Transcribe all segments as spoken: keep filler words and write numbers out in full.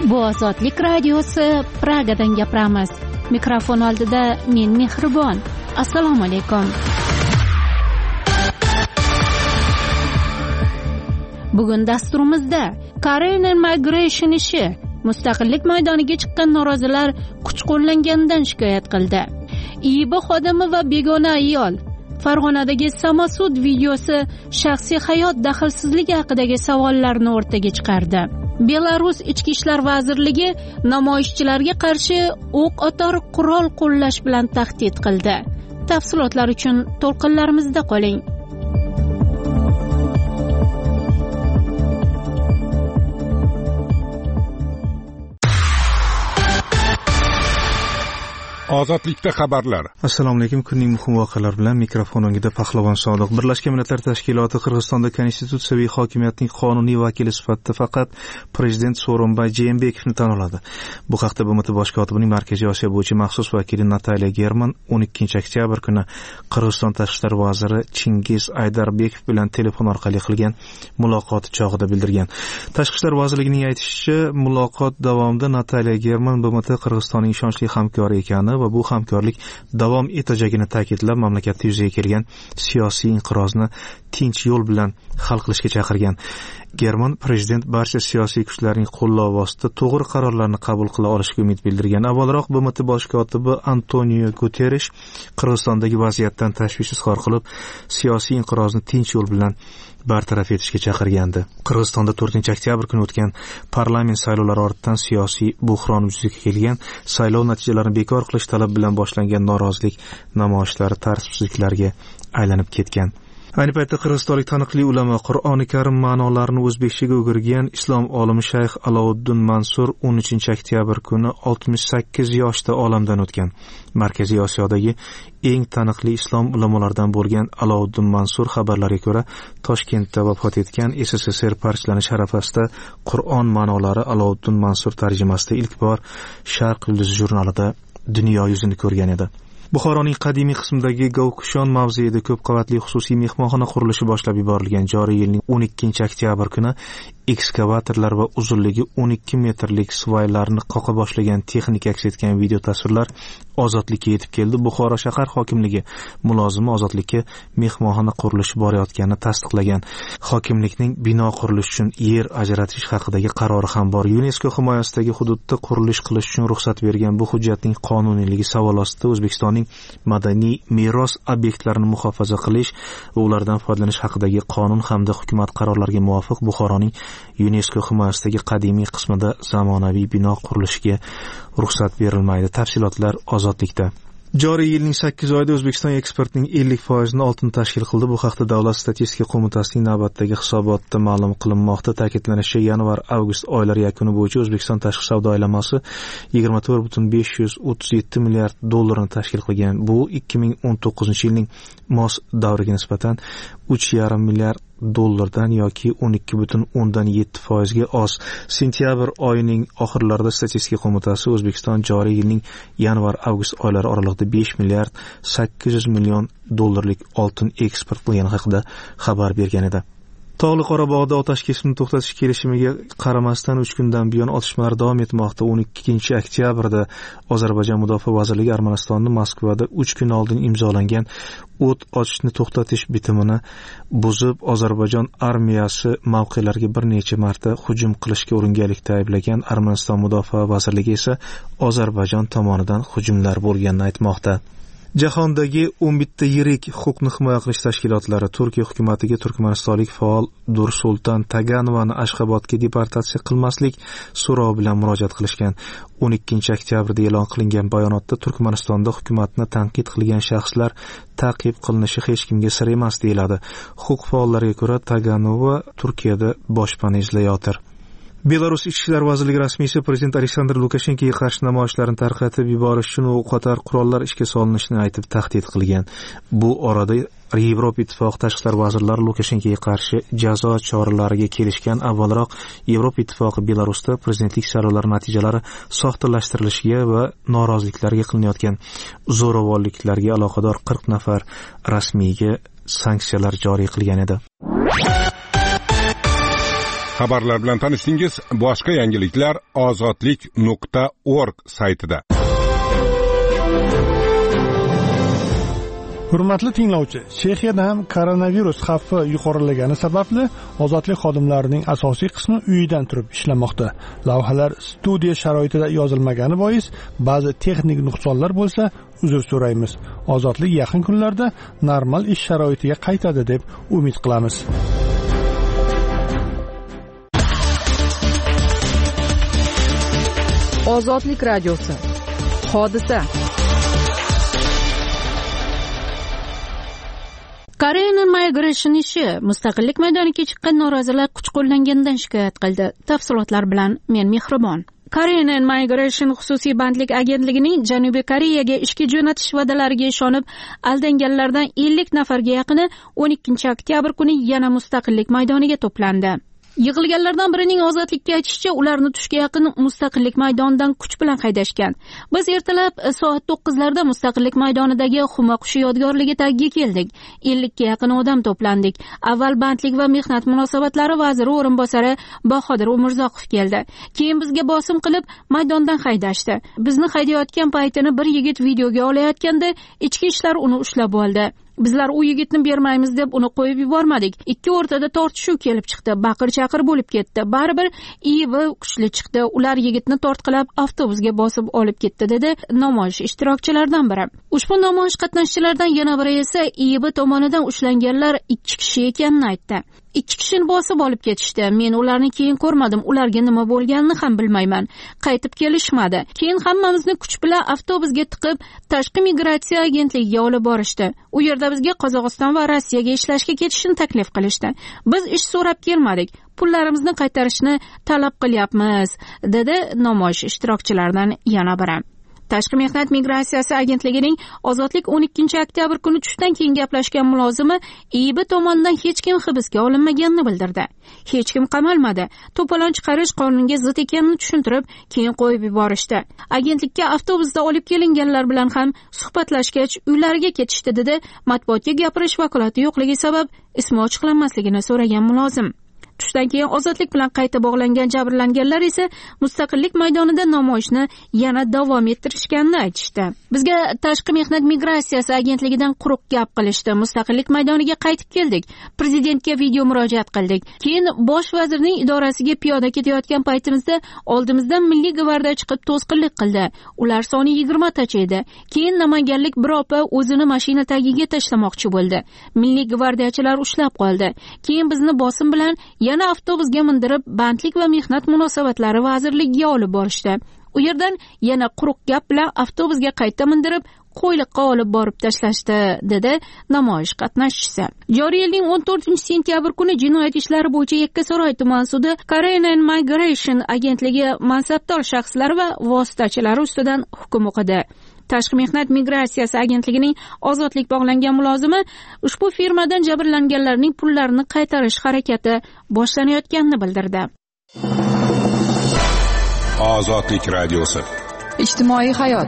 Bu Ozodlik radiosi, Pragadan gapiramiz. Mikrofon oldida men Mehribon. Assalomu alaykum. Bugun dasturimizda Korean Migration ishi mustaqillik maydoniga chiqqan norozilar kuch qo'llanganidan shikoyat qildi. I B xodimi va begona ayol. Farg'onadagi samosud videosi shaxsiy hayot daxlsizligi haqidagi savollarni o'rtaga chiqardi. Belarus Ichki ishlar vazirligi namoyishchilarga qarshi o'q otar qurol qo'llash bilan tahdid qildi. Tafsilotlar uchun to'lqinlarimizda qoling. Ozodlikda xabarlar. Assalomu alaykum. Kunning muhim voqealari bilan mikrofon o'ngida Pahlavon Sodiq. Birlashgan Millatlar Tashkiloti Qirg'izistonda konstitutsiyaviy hokimiyatning qonuniy vakili sifatida faqat prezident Sooronbay Jeenbekovni tan oladi. Bu haqda B M T bosh kotibining Markaziy Osiyo bo'yicha maxsus vakili Natalya German o'n ikkinchi oktyabr kuni Qirg'iziston tashqi ishlar vaziri Chingiz Aydarbekov bilan telefon orqali qilgan muloqoti chog'ida bildirgan. Tashqi ishlar vazirligining aytishicha, muloqot davomida Natalya German B M T Qirg'izistonning ishonchli hamkori ekani va bu hamkorlik davom etajagini ta'kidlab, mamlakatda yuzaga kelgan siyosiy inqirozni tinch yo'l bilan hal qilishga chaqirgan. German prezident barcha siyosiy kuchlarning qo'llovi ostida to'g'ri qarorlarni qabul qila olishiga umid bildirgan. Avvalroq B M T bosh kotibi Antonio Guterres Qirg'izistondagi vaziyatdan tashvish izhor qilib, siyosiy inqirozni tinch yo'l bilan bartaraf etishga chaqirgandi. Qirg'izistonda to'rtinchi oktyabr kuni o'tgan parlament saylovlari ortidan siyosiy buhron yuzaga kelgan. Saylov natijalarini bekor qilish talabi bilan boshlangan norozilik namoyishlari tartibsizliklarga aylanib ketgan. Ayni paytda qirg'izistonlik taniqli ulamo Qur'oni Karim ma'nolarini o'zbekchaga o'girgan islom olimi Shayx Alovuddin Mansur o'n uchinchi oktyabr kuni oltmish sakkiz yoshda olamdan o'tgan. Markaziy Osiyodagi eng taniqli islom ulamolaridan bo'lgan Alovuddin Mansur xabarlariga ko'ra, Toshkentda vafot etgan S S S R parchalanish arafasida Qur'on ma'nolari Alovuddin Mansur tarjimasida ilk bor Sharq Yulduzi jurnalida dunyo yuzini ko'rgan edi. Buxoroning qadimiy qismidagi Govkushon mavzeida ko'p qavatli xususiy mehmonxona qurilishi boshlab yuborilgan. Joriy yilning o'n ikkinchi oktyabr kuni ekskavatorlar va uzunligi o'n ikki metrlik svaylarni qoqa boshlagan texnika aks etgan video tasvirlar Ozodlikka yetib keldi. Buxoro shahar hokimligi mulozimi Ozodlikka mehmonxona qurilishi borayotganini tasdiqlagan. Hokimlikning bino qurilishi uchun yer ajratish haqidagi qarori ham bor. UNESCO himoyasidagi hududda qurilish qilish uchun ruxsat bergan bu hujjatning qonuniyligi savol ostida. O'zbekistonning madaniy meros obyektlarini muhofaza qilish va ulardan foydalanish haqidagi qonun hamda hukumat qarorlariga muvofiq Buxoroning UNESCO himoyasidagi qadimiy qismida zamonaviy bino qurilishiga ruxsat berilmaydi. Tafsilotlar Ozodlikda. Joriy yilning sakkiz oyida O'zbekiston eksportining ellik foizini oltin tashkil qildi. Bu haqda Davlat statistika qo'mitasining navbatdagi hisobotida ma'lum qilinmoqda. Ta'kidlanishicha, yanvar-avgust oylari yakuni bo'yicha O'zbekiston tashqi savdo aylanmasi yigirma to'rt butun besh yuz o'ttiz yetti milliard dollarni tashkil qilgan. Bu ikki ming o'n to'qqizinchi yilning mos davriga nisbatan uch yarim milliard dollardan yoki o'n ikki butun o'ndan yetti foizga oz. Sentyabr oyining oxirlarida statistika qo'mitasi O'zbekiston joriy yilning yanvar-avgust oylari oralig'ida besh milliard sakkiz yuz million dollarlik oltin eksport qilgani haqida xabar bergan edi. Tog'li Qorabog'da otash kesimni to'xtatish kelishimiga qaramasdan uch kundan buyon otishmalar davom etmoqda. o'n ikkinchi oktyabrda Ozarbayjon Mudofaa vazirligi Armanistonni Moskvada uch kun oldin imzolangan o't ochishni to'xtatish bitimini buzib, Ozarbayjon armiyasi mavqelarga bir necha marta hujum qilishga uringanlikda ayblagan. Armaniston Mudofaa vazirligi esa Ozarbayjon tomonidan hujumlar bo'lganini aytmoqda. Jahondagi o'n bitta yirik huquqni himoya qilish tashkilotlari Turkiya hukumatiga turkmanistonlik faol Dursultan Taganovani Ashxobodga deportatsiya qilmaslik so'rovi bilan murojaat qilishgan. o'n ikkinchi oktyabrda e'lon qilingan bayonotda Turkmanistonda hukumatni tanqid qilgan shaxslar ta'qib qilinishi hech kimga sir emas deyiladi. Huquq faollariga ko'ra, Taganova Turkiyada boshpana izlayotir. Belarus Ichki ishlar vazirligi rasmiysi prezident Aleksandr Lukashenkoga qarshi namoyishlarni tarqatib yuborish uchun o'qotar qurollar ishga solinishini aytib tahdid qilgan. Bu orada Yevropa Ittifoqi tashqi ishlar vazirlari Lukashenkoga qarshi jazo choralariga kelishgan. Avvalroq Yevropa Ittifoqi Belarusda prezidentlik saylovlari natijalari soxtalashtirilishi va noroziliklarga qilinayotgan zo'ravonliklarga aloqador qirq nafar rasmiyga sanksiyalar joriy qilgan edi. Xabarlar bilan tanishdingiz. Boshqa yangiliklar ozodlik nuqta org saytida. Hurmatli tinglovchi, Chexiyada ham koronavirus xavfi yuqorilagani sababli ozodlik xodimlarining asosiy qismi uyidan turib ishlamoqda. Lavhalar studiya sharoitida yozilmagani bois ba'zi texnik nuqsonlar bo'lsa, uzr so'raymiz. Ozodlik yaqin kunlarda normal ish sharoitiga qaytadi deb umid qilamiz. Ozodlik radiosi. Hodisa. Korean Migration ishi mustaqillik maydoniga chiqqan norozilar kuch qo'llanganidan shikoyat qildi. Tafsilotlar bilan men Mehribon. Korean Migration xususiy bandlik agentligining Janubiy Koreyaga ishga jo'natish va'dalariga ishonib aldanganlardan ellik nafarga yaqini o'n ikkinchi oktyabr kuni yana mustaqillik maydoniga to'plandi. Yig'ilganlardan birining ozodlikka aytishicha, ularni tushga yaqin mustaqillik maydonidan kuch bilan haydashgan. Biz ertalab soat to'qqizlarda mustaqillik maydonidagi Xuma qushi yodgorligi tagiga keldik. ellikka yaqin odam to'plandik. Avval bandlik va mehnat munosabatlari vaziri o'rinbosari Bahodir Umurzoqov keldi. Keyin bizga bosim qilib maydondan haydashdi. Bizni haydayotgan paytini bir yigit videoga olayotganda ichki ishlar uni ushlab oldi. Bizlar u yigitni bermaymiz deb uni qo'yib yubormadik. Ikki o'rtada tortishuv kelib chiqdi. Baqir-chaqir bo'lib ketdi. Baribir ivi kuchli chiqdi. Ular yigitni tortqilab avtobusga bosib olib ketdi, dedi namoyish ishtirokchilaridan biri. Ushbu namoyish qatnashchilaridan yana biri esa ivi tomonidan ushlanganlar ikki kishi ekanini aytdi. Ikki kishini bosib olib ketishdi. Men ularni keyin ko'rmadim. Ularga nima bo'lganini ham bilmayman. Qaytib kelishmadi. Keyin hammamizni kuch bilan avtobusga tiqib, tashqi migratsiya agentligiga olib borishdi. U yerda bizga Qozog'iston va Rossiyaga ishlashga ketishni taklif qilishdi. Biz ish so'rab kelmadik. Pullarimizni qaytarishni talab qilyapmiz, dedi namoyish ishtirokchilaridan yana biri. Tashqi mehnat migratsiyasi agentligining ozodlik o'n ikkinchi oktyabr kuni tushdan keyin gaplashgan mulozimi I B tomonidan hech kim hibsga olinmaganini bildirdi. Hech kim qamalmadi. To'polon chiqarish qonunga zid ekanini tushuntirib, keyin qo'yib yuborishdi. Agentlikka avtobusda olib kelinganlar bilan ham suhbatlashgach, uylariga ketishdi, dedi matbuotga gapirish vakolati yo'qligi sabab ismi ochiqlanmasligini so'ragan mulozim. Tushdan keyin ozodlik bilan qayta bog'langan jabrlanganlar esa mustaqillik maydonida namoyishni yana davom ettirishganini aytishdi. Bizga tashqi mehnat migratsiyasi agentligidan quruq gap qilishdi. Mustaqillik maydoniga qaytib keldik. Prezidentga video murojaat qildik. Keyin bosh vazirning idorasiga piyoda ketayotgan paytimizda oldimizdan Milliy gvardiya chiqib to'sqinlik qildi. Ular soni yigirma tacha edi. Keyin namanganlik bir opa o'zini mashina tagiga tashlamoqchi bo'ldi. Milliy gvardiyachilar ushlab qoldi. Keyin bizni bosim bilan yana avtobusga mindirib, bandlik va mehnat munosabatlari vazirligiga olib borishdi. U yerdan yana quruq gap bilan avtobusga qayta mindirib, qo'yliqqa olib borib tashlashdi, dedi namoyish qatnashchisi. Joriy yilning o'n to'rtinchi sentyabr kuni jinoyat ishlari bo'yicha Yakkasaroy tuman sudi Korean Migration agentligi mansabdor shaxslar va vositachilari ustidan hukm o'qidi. Tashqi mehnat migratsiyasi agentligining ozodlik bog'langan mulozimi ushbu firmadan jabrlanganlarning pullarini qaytarish harakati boshlanayotganini bildirdi. Ozodlik radiosi. Ijtimoiy hayot.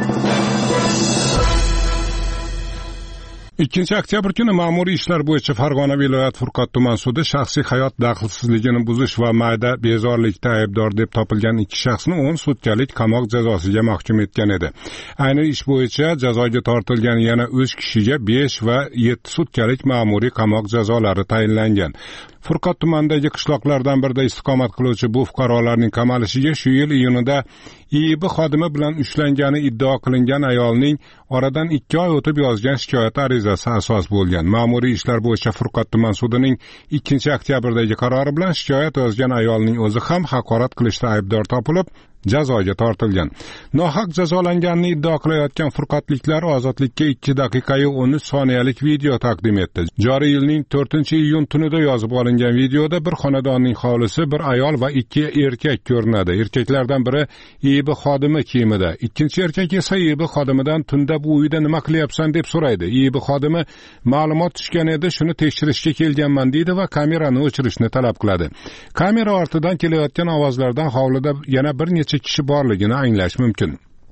ikkinchi oktyabr kuni ma'muriy ishlar bo'yicha Farg'ona viloyat Furqat tuman sudi shaxsiy hayot daxlsizligini buzish va mayda bezorilikda aybdor deb topilgan ikki shaxsni o'n sutkalik qamoq jazosiga mahkum etgan edi. Ayni ish bo'yicha jazoga tortilgan yana uch kishiga besh va yetti sutkalik ma'muriy qamoq jazolari tayinlangan. Furqat tumanidagi qishloqlardan birida istiqomat qiluvchi bu fuqarolarning qamalishiga shu yil iyunida I B xodimi bilan ushlangani iddao qilingan ayolning oradan ikki oy o'tib yozgan shikoyat arizasi asos bo'lgan. Ma'muriy ishlar bo'yicha Furqat tuman sudining ikkinchi oktyabrdagi qarori bilan shikoyat yozgan ayolning o'zi ham haqorat qilishda aybdor topilib, jazoga tortilgan. Nohaq jazolanganini iddao qilayotgan furqatliklar ozodlikka ikki daqiqa o'n uch soniyalik video taqdim etdi. Joriy yilning to'rtinchi iyun tunida yozib olingan videoda bir xonadonning hovlisi, bir ayol va ikki erkak ko'rinadi. Erkaklardan biri I B xodimi kiyimida, ikkinchi erkak esa I B xodimidan tunda bu uyda nima qilyapsan deb so'raydi. I B xodimi ma'lumot tushgan edi, shuni tekshirishga kelganman deydi va kamerani o'chirishni talab qiladi. Kamera ortidan kelayotgan ovozlardan hovlida yana bir necha kishi borligini anglash mumkin.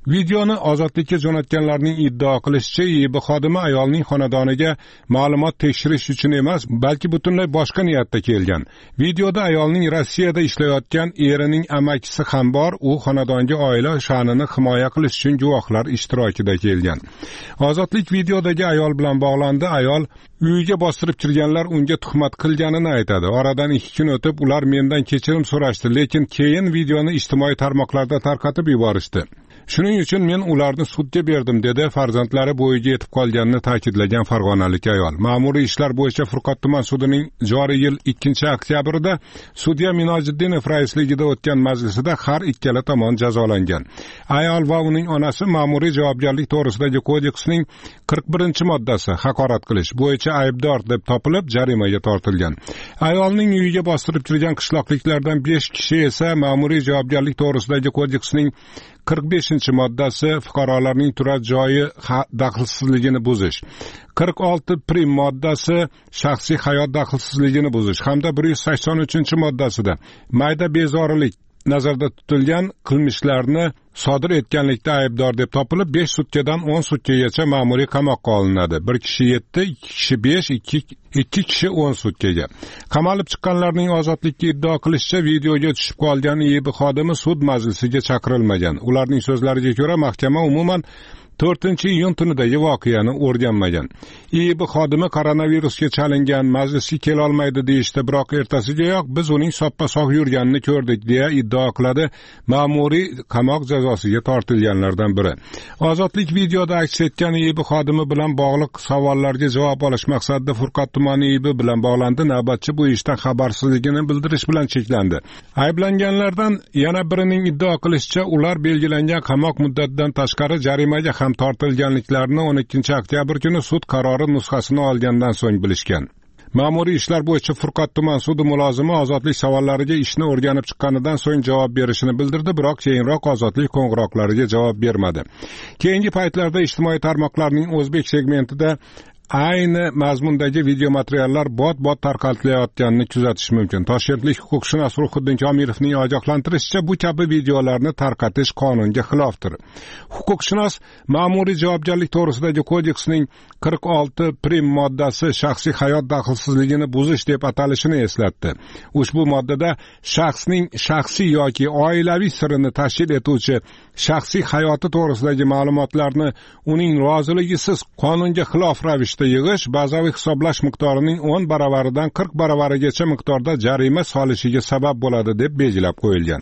Videoni ozodlikka jo'natganlarning iddao qilishicha, I B xodimi ayolning xonadoniga ma'lumot tekshirish uchun emas, balki butunlay boshqa niyatda kelgan. Videoda ayolning Rossiyada ishlayotgan erining amakisi ham bor, u xonadonga oila sha'nini himoya qilish uchun guvohlar ishtirokida kelgan. Ozodlik videodagi ayol bilan bog'landi. Ayol uyiga bostirib kirganlar unga tuhmat qilganini aytadi. Oradan ikki kun o'tib ular mendan kechirim so'rashdi, lekin keyin videoni ijtimoiy tarmoqlarda tarqatib yuborishdi. Shuning uchun men ularni sudga berdim, dedi farzandlari bo'yiga yetib qolganini ta'kidlagan farg'onalik ayol. Ma'muriy ishlar bo'yicha Furqat tuman sudining joriy yil ikkinchi oktyabrida sudya Minojiddinov raisligida o'tgan majlisida har ikkala tomon jazolangan. Ayol va uning onasi ma'muriy javobgarlik to'g'risidagi kodeksning qirq birinchi moddasi haqorat qilish bo'yicha aybdor deb topilib jarimaga tortilgan. Ayolning uyiga bostirib kirgan qishloqliklardan besh kishi esa ma'muriy javobgarlik to'g'risidagi kodeksning qirq beshinchi moddasi fuqarolarning turar joyi daxlsizligini buzish, qirq olti prim moddasi shaxsiy hayot daxlsizligini buzish hamda bir yuz sakson uchinchi moddasida mayda bezorilik nazarda tutilgan qilmishlarni sodir etganlikda aybdor deb topilib besh sutkadan o'n sutkagacha ma'muriy qamoqqa olinadi. Bir kishi yetti, ikki kishi besh, ikki ikki kishi o'n sutkaga. Qamalib chiqqanlarning ozodlikka iddao qilishicha videoga tushib qolgan I B xodimi sud majlisiga chaqirilmagan. Ularning so'zlariga ko'ra mahkama umuman to'rtinchi iyun tunidagi voqeani o'rganmagan. I B xodimi koronavirusga chalingan, majlisga kela olmaydi deyishdi, biroq ertasigayoq biz uning soppa-sog' yurganini ko'rdik, deya iddao qiladi ma'muriy qamoq jazosiga tortilganlardan biri. Ozodlik videoda aks etgan I B xodimi bilan bog'liq savollarga javob olish maqsadida Furqat tumani I B bilan bog'landi. Navbatchi bu ishdan xabarsizligini bildirish bilan cheklandi. Ayblanganlardan yana birining iddao qilishicha, ular belgilangan qamoq muddatidan tashqari jarimaga ham tortilganliklarini o'n ikkinchi oktyabr kuni sud qarori nusxasini olgandan so'ng bilishgan. Ma'muriy ishlar bo'yicha Furqat tuman sudi mulozimi ozodlik savollariga ishni o'rganib chiqqanidan so'ng javob berishini bildirdi, biroq keyinroq ozodlik qo'ng'iroqlariga javob bermadi. Keyingi paytlarda ijtimoiy tarmoqlarning o'zbek segmentida ayni mazmundagi video materiallar bot-bot tarqatilayotganini kuzatish mumkin. Toshkentlik huquqshunos Ruhiddin Komilovning ogohlantirishicha, bu kabi videolarni tarqatish qonunga xilofdir. Huquqshunos ma'muriy javobgarlik to'g'risidagi kodeksning qirq olti prim moddasi shaxsiy hayot daxlsizligini buzish deb atalishini eslatdi. Ushbu moddada shaxsning shaxsiy yoki oilaviy sirini tashkil etuvchi shaxsiy hayoti to'g'risidagi ma'lumotlarni uning roziligisiz qonunga xilof ravishda yig'ish, bazaviy hisoblash miqdorining o'n baravaridan qirq baravarigacha miqdorda jarima solishiga sabab bo'ladi deb belgilab qo'yilgan.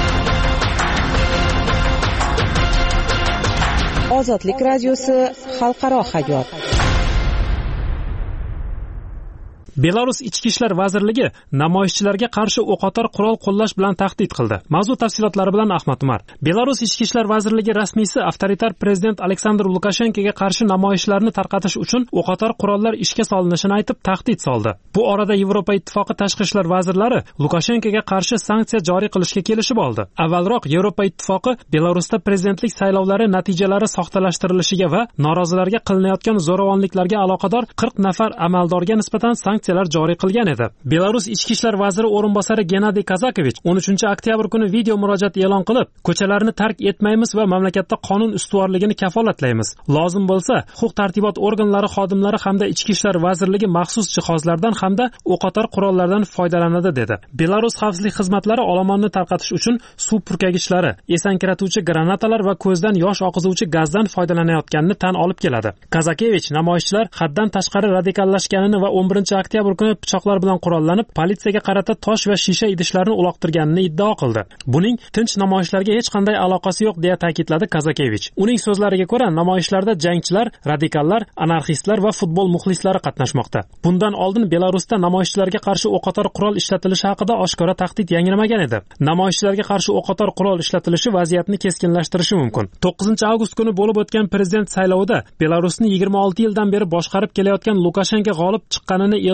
Ozodlik radiosi xalqaro hayot. Belarus Ichki ishlar vazirligi namoyishchilarga qarshi o'qotar qurol qo'llash bilan tahdid qildi. Mavzu tafsilotlari bilan Ahmad Umar. Belarus Ichki ishlar vazirligi rasmiysi avtoritar prezident Aleksandr Lukashenkoga qarshi namoyishlarni tarqatish uchun o'qotar qurollar ishga solinishini aytib tahdid soldi. Bu orada Yevropa ittifoqi tashqi ishlar vazirlari Lukashenkoga qarshi sanksiya joriy qilishga kelishib oldi. Avvalroq Yevropa ittifoqi Belarusda prezidentlik saylovlari natijalari soxtalashtirilishiga va norozilarga qilinayotgan zo'ravonliklarga aloqador qirq nafar amaldorga nisbatan sanksiyalar joriy qilgan edi. Belarus ichki ishlar vaziri o'rinbosari Gennadiy Kazakovich o'n uchinchi oktyabr kuni video murojaat e'lon qilib, ko'chalarni tark etmaymiz va mamlakatda qonun ustuvorligini kafolatlaymiz. Lozim bo'lsa, huquq-tartibot organlari xodimlari hamda ichki ishlar vazirligi maxsus jihozlardan hamda o'qotar qurollardan foydalanadi dedi. Belarus xavfsizlik xizmatlari olomonni tarqatish uchun suv purkagichlari, esankiratuvchi granatalar va ko'zdan yosh oqizuvchi gazdan foydalanayotganini tan olib keladi. Kazakovich namoyishchilar haddan tashqari radikallashganini va o'n birinchi oktyabr kuni pichoqlar bilan qurollanib, politsiyaga qarata tosh va shisha idishlarni uloqtirganini iddao qildi. Buning tinch namoyishlarga hech qanday aloqasi yo'q deya ta'kidladi Kazakovich. Uning so'zlariga ko'ra, namoyishlarda jangchilar, radikallar, anarxistlar va futbol muxlislari qatnashmoqda. Bundan oldin Belarusda namoyishchilarga qarshi o'qotar qurol ishlatilishi haqida oshkora tahdid yangramagan edi. Namoyishchilarga qarshi o'qotar qurol ishlatilishi vaziyatni keskinlashtirishi mumkin. to'qqizinchi avgust kuni bo'lib o'tgan prezident saylovida Belarusni yigirma olti yildan beri boshqarib kelayotgan Lukashenko g'olib chiqqanini e'lon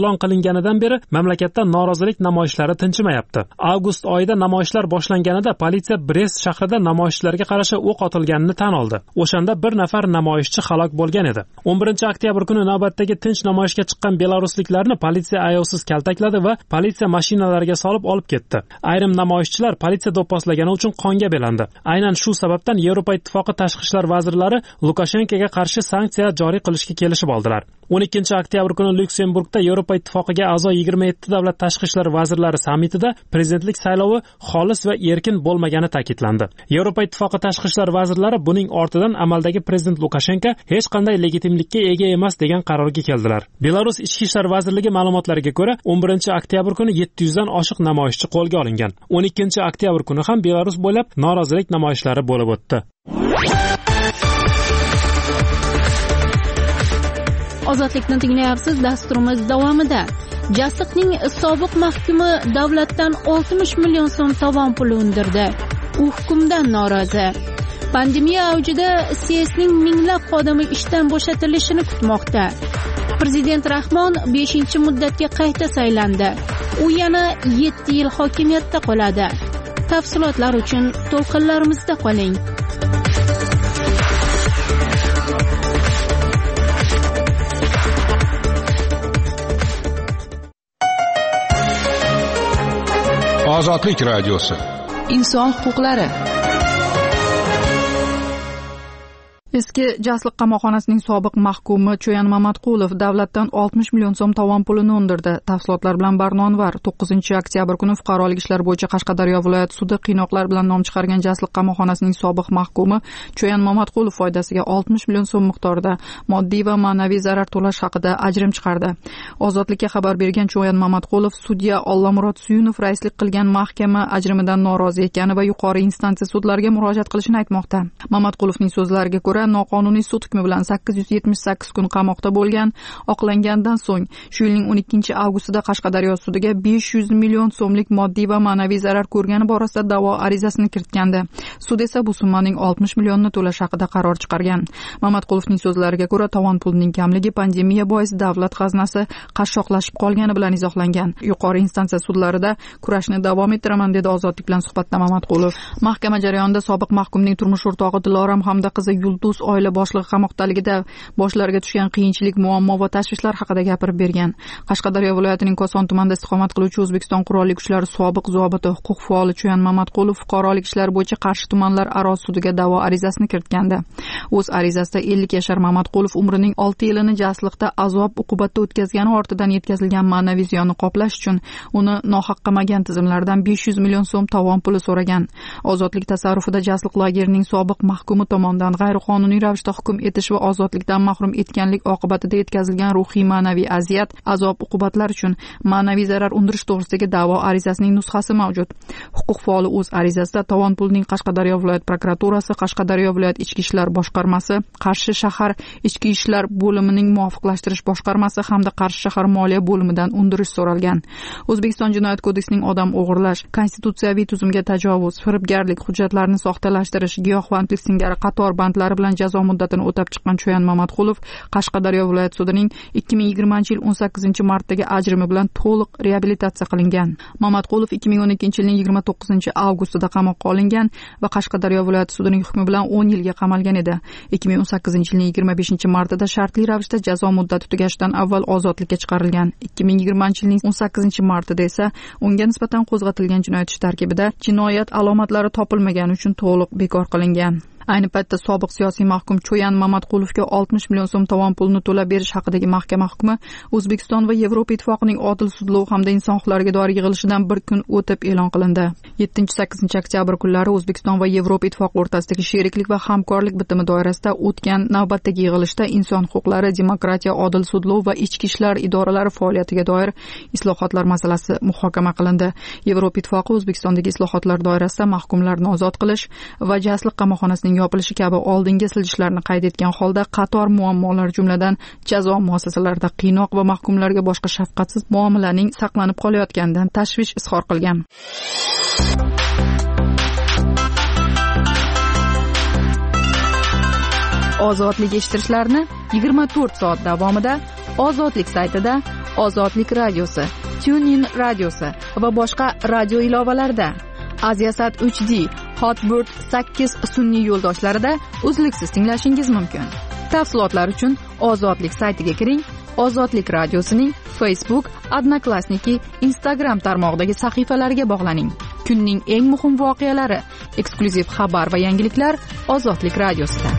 e'lon qilinganidan beri mamlakatda norozilik namoyishlari tinchimayapti. Avgust oyida namoyishlar boshlanganida politsiya Brest shahrida namoyishchilarga qarshi o'q otilganini tan oldi. O'shanda bir nafar namoyishchi halok bo'lgan edi. o'n birinchi oktyabr kuni navbatdagi tinch namoyishga chiqqan belarusliklarni politsiya ayovsiz kaltakladi va politsiya mashinalariga solib olib ketdi. Ayrim namoyishchilar politsiya do'pposlagani uchun qonga belandi. Aynan shu sababdan Yevropa Ittifoqi tashqi ishlar vazirlari Lukashenkoga qarshi sanksiya joriy qilishga kelishib oldilar. o'n ikkinchi oktyabr kuni Lyuksemburgda Yevropa Ittifoqiga a'zo yigirma yetti davlat tashqi ishlar vazirlari sammitida prezidentlik saylovi xolis va erkin bo'lmagani ta'kidlandi. Yevropa Ittifoqi tashqi ishlar vazirlari buning ortidan amaldagi prezident Lukashenko hech qanday legitimlikka ega emas degan qarorga keldilar. Belarus ichki ishlar vazirligi ma'lumotlariga ko'ra, o'n birinchi oktyabr kuni yetti yuz dan oshiq namoyishchi qo'lga olingan. o'n ikkinchi oktyabr kuni ham Belarus bo'ylab norozilik namoyishlari bo'lib o'tdi. Ozodlikni tinglayapsiz. Dasturimiz davomida Jasliqning sobiq mahkumi davlatdan oltmish million so'm tovon puli undirdi. U hukmdan norozi. Pandemiya avjida C S ning minglab xodimi ishdan bo'shatilishini kutmoqda. Prezident Rahmon beshinchi muddatga qayta saylandi. U yana yetti yil hokimiyatda qoladi. Tafsilotlar uchun to'lqinlarimizda qoling. Ozodlik radiosi. Inson huquqlari. Eski Jasliq qamoqxonasining sobiq mahkumi Cho'yan Mamatqulov davlatdan oltmish million so'm tovon pulini undirdi. Tafsilotlar bilan Barnonvar. to'qqizinchi oktyabr kuni fuqarolik ishlari bo'yicha Qashqadaryo viloyat sudi qiynoqlar bilan nom chiqargan Jasliq qamoqxonasining sobiq mahkumi Cho'yan Mamatqulov foydasiga oltmish million so'm miqdorida moddiy va ma'naviy zarar to'lash haqida ajrim chiqardi. Ozodlikka xabar bergan Cho'yan Mamatqulov sudya Ollamurod Suyunov raislik qilgan mahkama ajrimidan norozi ekani va yuqori instansiya sudlariga murojaat qilishini aytmoqda. Mamatqulovning so'zlariga ko'ra, noqonuniy sud hukmi bilan sakkiz yuz yetmish sakkiz kun qamoqda bo'lgan, oqlangandan so'ng shu yilning o'n ikkinchi avgustida Qashqadaryo sudiga besh yuz million so'mlik moddiy va ma'naviy zarar ko'rgani borasida da'vo arizasini kiritgandi. Sud esa bu summaning oltmish millionni to'lash haqida qaror chiqargan. Mamatqulovning so'zlariga ko'ra, tovon pulining kamligi pandemiya bois davlat xazinasi qashshoqlashib qolgani bilan izohlangan. Yuqori instansiya sudlarida kurashni davom ettiraman dedi Ozodlik bilan suhbatda Mamatqulov. Mahkama jarayonida sobiq mahkumning turmush o'rtog'i Diloram hamda qizi Yulduz oila boshlig'i qamoqdaligida boshlariga tushgan qiyinchilik, muammo va tashvishlar haqida gapirib bergan. Qashqadaryo viloyatining Koson tumanida istiqomat qiluvchi O'zbekiston Qurolli kuchlari sobiq zobiti, huquq faoli Cho'yan Mamatqulov fuqarolik ishlari bo'yicha Qarshi tumanlar aro sudiga da'vo arizasini kiritgandi. O'z arizasida ellik yashar Mamatqulov umrining olti yilini Jasliqda azob uqubatda o'tkazgani ortidan yetkazilgan ma'naviy ziyonni qoplash uchun uni nohaq qamagan tizimlardan besh yuz million so'm tovon puli so'ragan. Ozodlik tasarrufida Jasliq lagerining sobiq mahkumi tomonidan g'ayriqonuniy ravishda hukm etish va ozodlikdan mahrum etganlik oqibatida yetkazilgan ruhiy ma'naviy aziyat, azob uqubatlar uchun ma'naviy zarar undirish to'g'risidagi da'vo arizasining nusxasi mavjud. Huquq faoli o'z arizasida tovon pulining Qashqadaryo viloyat prokuraturasi, Qashqadaryo viloyat ichki ishlar boshqarmasi, Qarshi shahar ichki ishlar bo'limining muvofiqlashtirish boshqarmasi hamda Qarshi shahar moliya bo'limidan undirish so'ralgan. O'zbekiston Jinoyat kodeksining odam o'g'irlash, konstitutsiyaviy tuzumga tajovuz, firibgarlik, hujjatlarni soxtalashtirish, giyohvandlik singari qator bandlari bilan jazo muddatini o'tab chiqqan Cho'yan Mamatqulov Qashqadaryo viloyat sudining ikki ming yigirmanchi yil o'n sakkizinchi martdagi ajrimi bilan to'liq reabilitatsiya qilingan. Mamatqulov ikki ming o'n ikkinchi yilning yigirma to'qqizinchi avgustida qamoqqa olingan va Qashqadaryo viloyat sudining hukmi bilan o'n yilga qamalgan edi. ikki ming o'n sakkizinchi yilning yigirma beshinchi martida shartli ravishda jazo muddati tugashidan avval ozodlikka chiqarilgan. ikki ming yigirmanchi yilning o'n sakkizinchi martida esa unga nisbatan qo'zg'atilgan jinoyat ishi tarkibida jinoyat alomatlari topilmagani uchun to'liq bekor qilingan. Ayni paytda sobiq siyosiy mahkum Cho'yan Mamatqulovga oltmish million so'm tovon pulini to'lab berish haqidagi mahkama hukmi O'zbekiston va Yevropa Ittifoqining odil sudlov hamda inson huquqlariga doir yig'ilishidan bir kun o'tib e'lon qilindi. yettinchi sakkizinchi oktyabr kunlari O'zbekiston va Yevropa Ittifoqi o'rtasidagi sheriklik va hamkorlik bitimi doirasida o'tgan navbatdagi yig'ilishda inson huquqlari, demokratiya, odil sudlov va ichki ishlar idoralari faoliyatiga doir islohotlar masalasi muhokama qilindi. Yevropa Ittifoqi O'zbekistondagi islohotlar doirasida mahkumlarni ozod qilish va Jasliq qamoqxonasining yopilishi kabi oldingi siljishlarni qayd etgan holda qator muammolar, jumladan jazo muassasalarida qiynoq va mahkumlarga boshqa shafqatsiz muomalaning saqlanib qolayotganidan tashvish izhor qilgan. Ozodlik eshittirishlarni yigirma to'rt soat davomida Ozodlik saytida Ozodlik radiosi, TuneIn radiosi va boshqa radio ilovalarda. Aziasat uch D, Hotbird sakkiz sun'iy yo'ldoshlarida uzluksiz tinglashingiz mumkin. Tafsilotlar uchun Ozodlik saytiga kiring. Ozodlik radiosining Facebook, Odnoklassniki, Instagram tarmog'idagi sahifalariga bog'laning. Kunning eng muhim voqealari, eksklyuziv xabar va yangiliklar Ozodlik radiosida.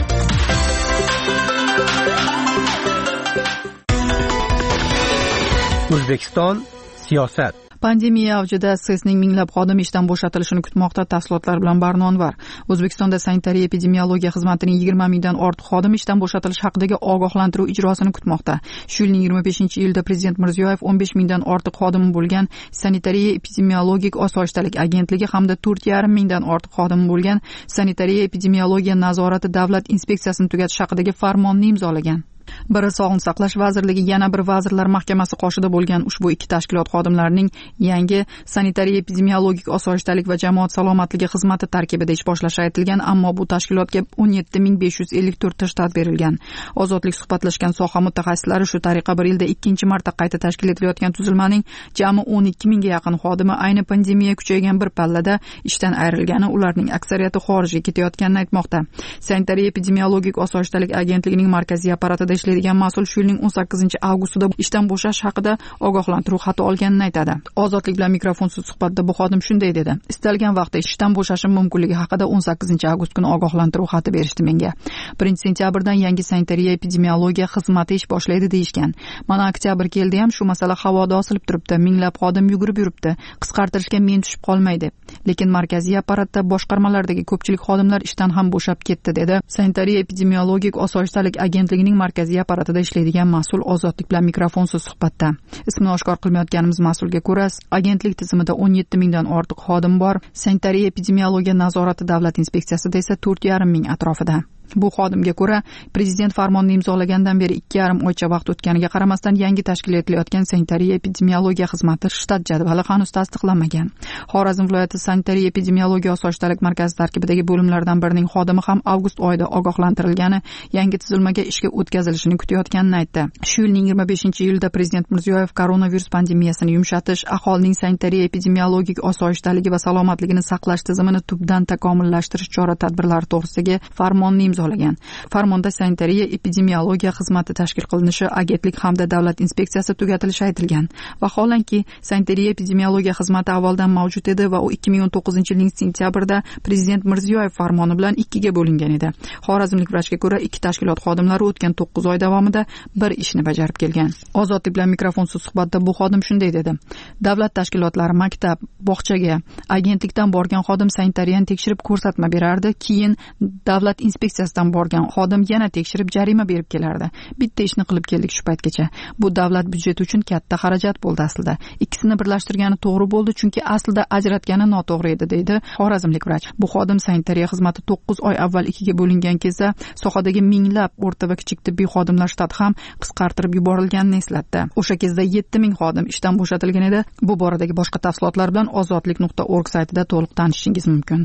O'zbekiston siyosat. Pandemiya avjida S E S'ning minglab xodimi ishdan bo'shatilishini kutmoqda. Tafsilotlar bilan Barnonvar. O'zbekistonda sanitariya epidemiologiya xizmatining yigirma mingdan ortiq xodimi ishdan bo'shatilish haqidagi ogohlantiruv ijrosini kutmoqda. Shu yilning yigirma beshinchi iyulda Prezident Mirziyoyev o'n besh mingdan ortiq xodimi bo'lgan sanitariya epidemiologik osoyishtalik agentligi hamda to'rt yarim mingdan ortiq xodimi bo'lgan sanitariya epidemiologiya nazorati davlat inspeksiyasini tugatish haqidagi farmonni imzolagan. Biri Sog'liqni saqlash vazirligi, yana bir Vazirlar Mahkamasi qoshida bo'lgan ushbu ikki tashkilot xodimlarining yangi sanitariya epidemiologik osoyishtalik va jamoat salomatligi xizmati tarkibida ish boshlashi aytilgan, ammo bu tashkilotga o'n yetti ming besh yuz ellik to'rt ta shtat berilgan. Ozodlik suhbatlashgan soha mutaxassislari shu tariqa bir yilda ikkinchi marta qayta tashkil etilayotgan tuzilmaning jami o'n ikki mingga yaqin xodimi ayni pandemiya kuchaygan bir pallada ishdan ayrilgani, ularning aksariyati xorijga ketayotganini aytmoqda. Sanitariya epidemiologik osoyishtalik agentligining markaziy apparatida ishlaydigan mas'ul shu yilning o'n sakkizinchi avgustida ishdan bo'shash haqida ogohlantiruv xati olganini aytadi. Ozodlik bilan mikrofonsiz suhbatda bu xodim shunday dedi: "Istalgan vaqtda ishdan bo'shashim mumkinligi haqida o'n sakkizinchi avgust kuni ogohlantiruv xati berishdi menga. birinchi sentyabrdan yangi sanitariya epidemiologiya xizmati ish boshlaydi deyishgan. Mana oktyabr keldi ham shu masala havoda osilib turibdi. Minglab xodim yugurib yuribdi. Qisqartirishga men tushib qolmaydi. Lekin markaziy apparatda boshqarmalardagi ko'pchilik xodimlar ishdan ham bo'shab ketdi", dedi sanitariya epidemiologik osoyishtalik agentligining markaziy apparatida ishlaydigan mas'ul Ozodlik bilan mikrofonsiz suhbatda. Ismini oshkor qilmayotganimiz mas'ulga ko'ra, agentlik tizimida o'n yetti mingdan ortiq xodim bor. Sanitariya epidemiologiya nazorati davlat inspeksiyasida esa to'rt yarim ming atrofida. Bu xodimga ko'ra, prezident farmonni imzolagandan beri ikki yarim oycha vaqt o'tganiga qaramasdan yangi tashkil etilayotgan sanitariya epidemiologiya xizmati shtat jadvali hanuz tasdiqlanmagan. Xorazm viloyati sanitariya epidemiologiya osoyishtalik markazi tarkibidagi bo'limlardan birining xodimi ham avgust oyida ogohlantirilgani, yangi tuzilmaga ishga o'tkazilishini kutayotganini aytdi. Shu yilning yigirma beshinchi iyulda Prezident Mirziyoyev koronavirus pandemiyasini yumshatish, aholining sanitariya epidemiologik osoyishtaligi va salomatligini saqlash tizimini tubdan takomillashtirish chora-tadbirlari to'g'risidagi farmonni imzolagan. Farmonda sanitariya epidemiologiya xizmati tashkil qilinishi, agentlik hamda davlat inspeksiyasi tugatilishi aytilgan. Vaholanki, sanitariya epidemiologiya xizmati avvaldan mavjud edi va u ikki ming o'n to'qqizinchi yilning sentyabrida Prezident Mirziyoyev farmoni bilan ikkiga bo'lingan edi. Xorazmlik vrachga ko'ra, ikki tashkilot xodimlari o'tgan to'qqiz oy davomida bir ishni bajarib kelgan. Ozodlik bilan mikrofonsiz suhbatda bu xodim shunday dedi: "Davlat tashkilotlari maktab, bog'chaga, agentlikdan borgan xodim sanitariyani tekshirib ko'rsatma berardi, keyin davlat inspeksiyasidan borgan xodim yana tekshirib jarima berib kelardi. Bitta ishni qilib keldik shu paytgacha. Bu davlat byudjeti uchun katta xarajat bo'ldi aslida. Ikkisini birlashtirgani to'g'ri bo'ldi, chunki aslida ajratgani noto'g'ri edi", deydi xorazmlik vrach. Bu xodim sanitariya xizmati to'qqiz oy avval ikkiga bo'lingan kezda sohadagi minglab o'rta va kichik tibbiy xodimlar shtati ham qisqartirib yuborilganini eslatdi. O'sha kezda yetti ming xodim ishdan bo'shatilgan edi. Bu boradagi boshqa tafsilotlar bilan ozodlik nuqta org saytida to'liq tanishishingiz mumkin.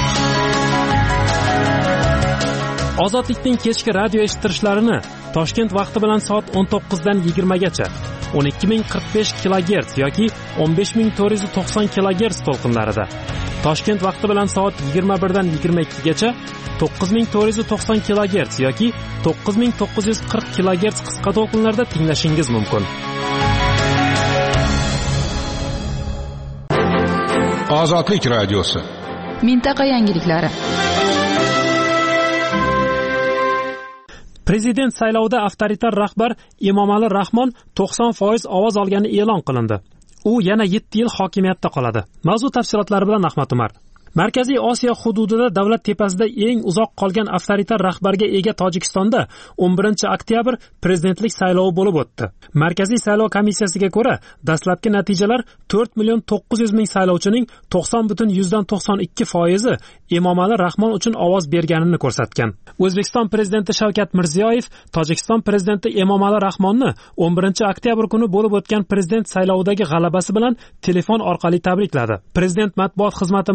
Ozodlikning kechki radio eshittirishlarini Toshkent vaqti bilan soat o'n to'qqizdan yigirmagacha o'n ikki ming qirq besh kilogerts yoki o'n besh ming to'rt yuz to'qson kilogerts to'lqinlarida, Toshkent vaqti bilan soat yigirma birdan yigirma ikkigacha to'qqiz ming to'rt yuz to'qson kilogerts yoki to'qqiz ming to'qqiz yuz qirq kilogerts qisqa to'lqinlarda tinglashingiz mumkin. Ozodlik radiosi. Mintaqa yangiliklari. Prezident saylovida avtoritar rahbar Emomali Rahmon to'qson foiz ovoz olgani e'lon qilindi. U yana yetti yil hokimiyatda qoladi. Mavzu tafsilotlari bilan Ahmad Umar. Markaziy Osiyo hududida davlat tepasida eng uzoq qolgan avtoritar rahbarga ega Tojikistonda o'n birinchi oktyabr prezidentlik saylovi bo'lib o'tdi. Markaziy saylov komissiyasiga ko'ra, dastlabki natijalar to'rt million to'qqiz yuz ming saylovchining to'qson butun yuzdan to'qson ikki foizi Emomali Rahmon uchun ovoz berganini ko'rsatgan. O'zbekiston prezidenti Shavkat Mirziyoyev Tojikiston prezidenti Emomali Rahmonni o'n birinchi oktyabr kuni bo'lib o'tgan prezident saylovidagi g'alabasi bilan telefon orqali tabrikladi. Prezident matbuot xizmati ma'lumotiga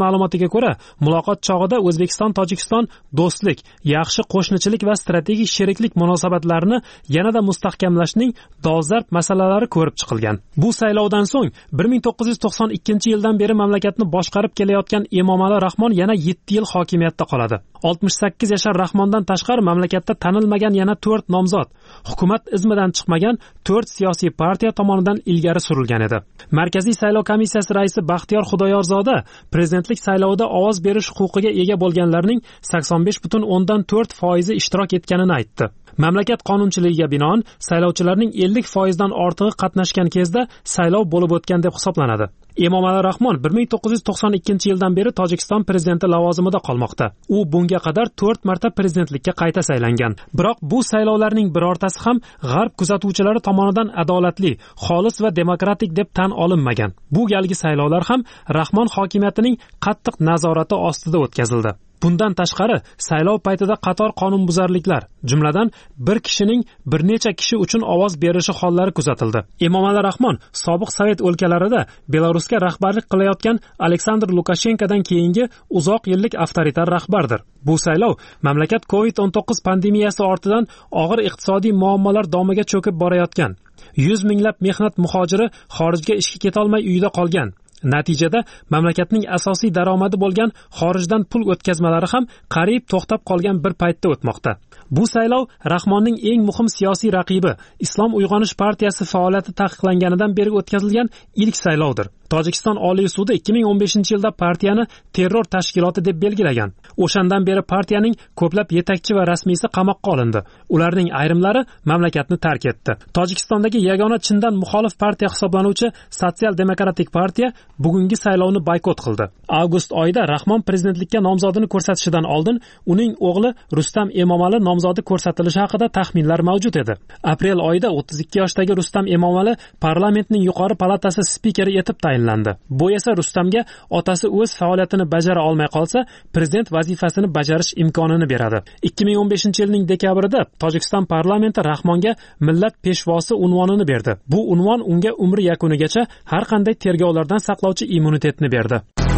ma'lumotlariga ko'ra, muloqot chog'ida O'zbekiston Tojikiston do'stlik, yaxshi qo'shnichilik va strategik sheriklik munosabatlarini yanada mustahkamlashning dolzarb masalalari ko'rib chiqilgan. Bu saylovdan so'ng bir ming to'qqiz yuz to'qson ikkinchi yildan beri mamlakatni boshqarib kelayotgan Emomali Rahmon yana yetti yil hokimiyatda qoladi. oltmish sakkiz yashar Rahmondan tashqari mamlakatda tanilmagan yana to'rt nomzod, hukumat izmidan chiqmagan to'rt siyosiy partiya tomonidan ilgari surilgan edi. Markaziy saylov komissiyasi raisi Baxtiyor Xudoyorzoda prezidentlik saylovida ovoz berish huquqiga ega bo'lganlarning sakson besh butun o'ndan to'rt foizi ishtirok etganini aytdi. Mamlakat qonunchiligiga binoan saylovchilarning ellik foizdan ortig'i qatnashgan kezda saylov bo'lib o'tgan deb hisoblanadi. Emomali Rahmon bir ming to'qqiz yuz to'qson ikkinchi yildan beri Tojikiston prezidenti lavozimida qolmoqda. U bunga qadar to'rt marta prezidentlikka qayta saylangan. Biroq bu saylovlarning birortasi ham g'arb kuzatuvchilari tomonidan adolatli, xolis va demokratik deb tan olinmagan. Bu galgi saylovlar ham Rahmon hokimiyatining qattiq nazorati ostida o'tkazildi. Bundan tashqari, saylov paytida qator qonunbuzarliklar, jumladan bir kishining bir necha kishi uchun ovoz berishi hollari kuzatildi. Emomali Rahmon sobiq Sovet o'lkalarida Belarusga rahbarlik qilayotgan Aleksandr Lukashenkodan keyingi uzoq yillik avtoritar rahbardir. Bu saylov mamlakat covid o'n to'qqiz pandemiyasi ortidan og'ir iqtisodiy muammolar domiga cho'kib borayotgan, yuz minglab mehnat muhojiri xorijga ishga ketolmay uyda qolgan. Natijada mamlakatning asosiy daromadi bo'lgan xorijdan pul o'tkazmalari ham qariyb to'xtab qolgan bir paytda o'tmoqda. Bu saylov Rahmonning eng muhim siyosiy raqibi Islom Uyg'onish partiyasi faoliyati taqiqlanganidan beri o'tkazilgan ilk saylovdir. Tojikiston Oliy sudi ikki ming o'n beshinchi yilda partiyani terror tashkiloti deb belgilagan. O'shandan beri partiyaning ko'plab yetakchi va rasmiysi qamoqqa olindi. Ularning ayrimlari mamlakatni tark etdi. Tojikistondagi yagona chindan muxolif partiya hisoblanuvchi Sotsial demokratik partiya bugungi saylovni boykot qildi. Avgust oyida Rahmon prezidentlikka nomzodini ko'rsatishidan oldin uning o'g'li Rustam Emomali nomzodi ko'rsatilishi haqida taxminlar mavjud edi. Aprel oyida o'ttiz ikki yoshdagi Rustam Emomali parlamentning yuqori palatasi spikeri etib tayinlandi. Bu esa Rustamga otasi o'z faoliyatini bajara olmay qolsa, prezident vazifasini bajarish imkonini beradi. ikki ming o'n beshinchi yilning dekabrida Tojikiston parlamenti Rahmonga millat peshvosi unvonini berdi. Bu unvon unga umr yakunigacha har qanday tergovlardan saqlovchi immunitetni berdi.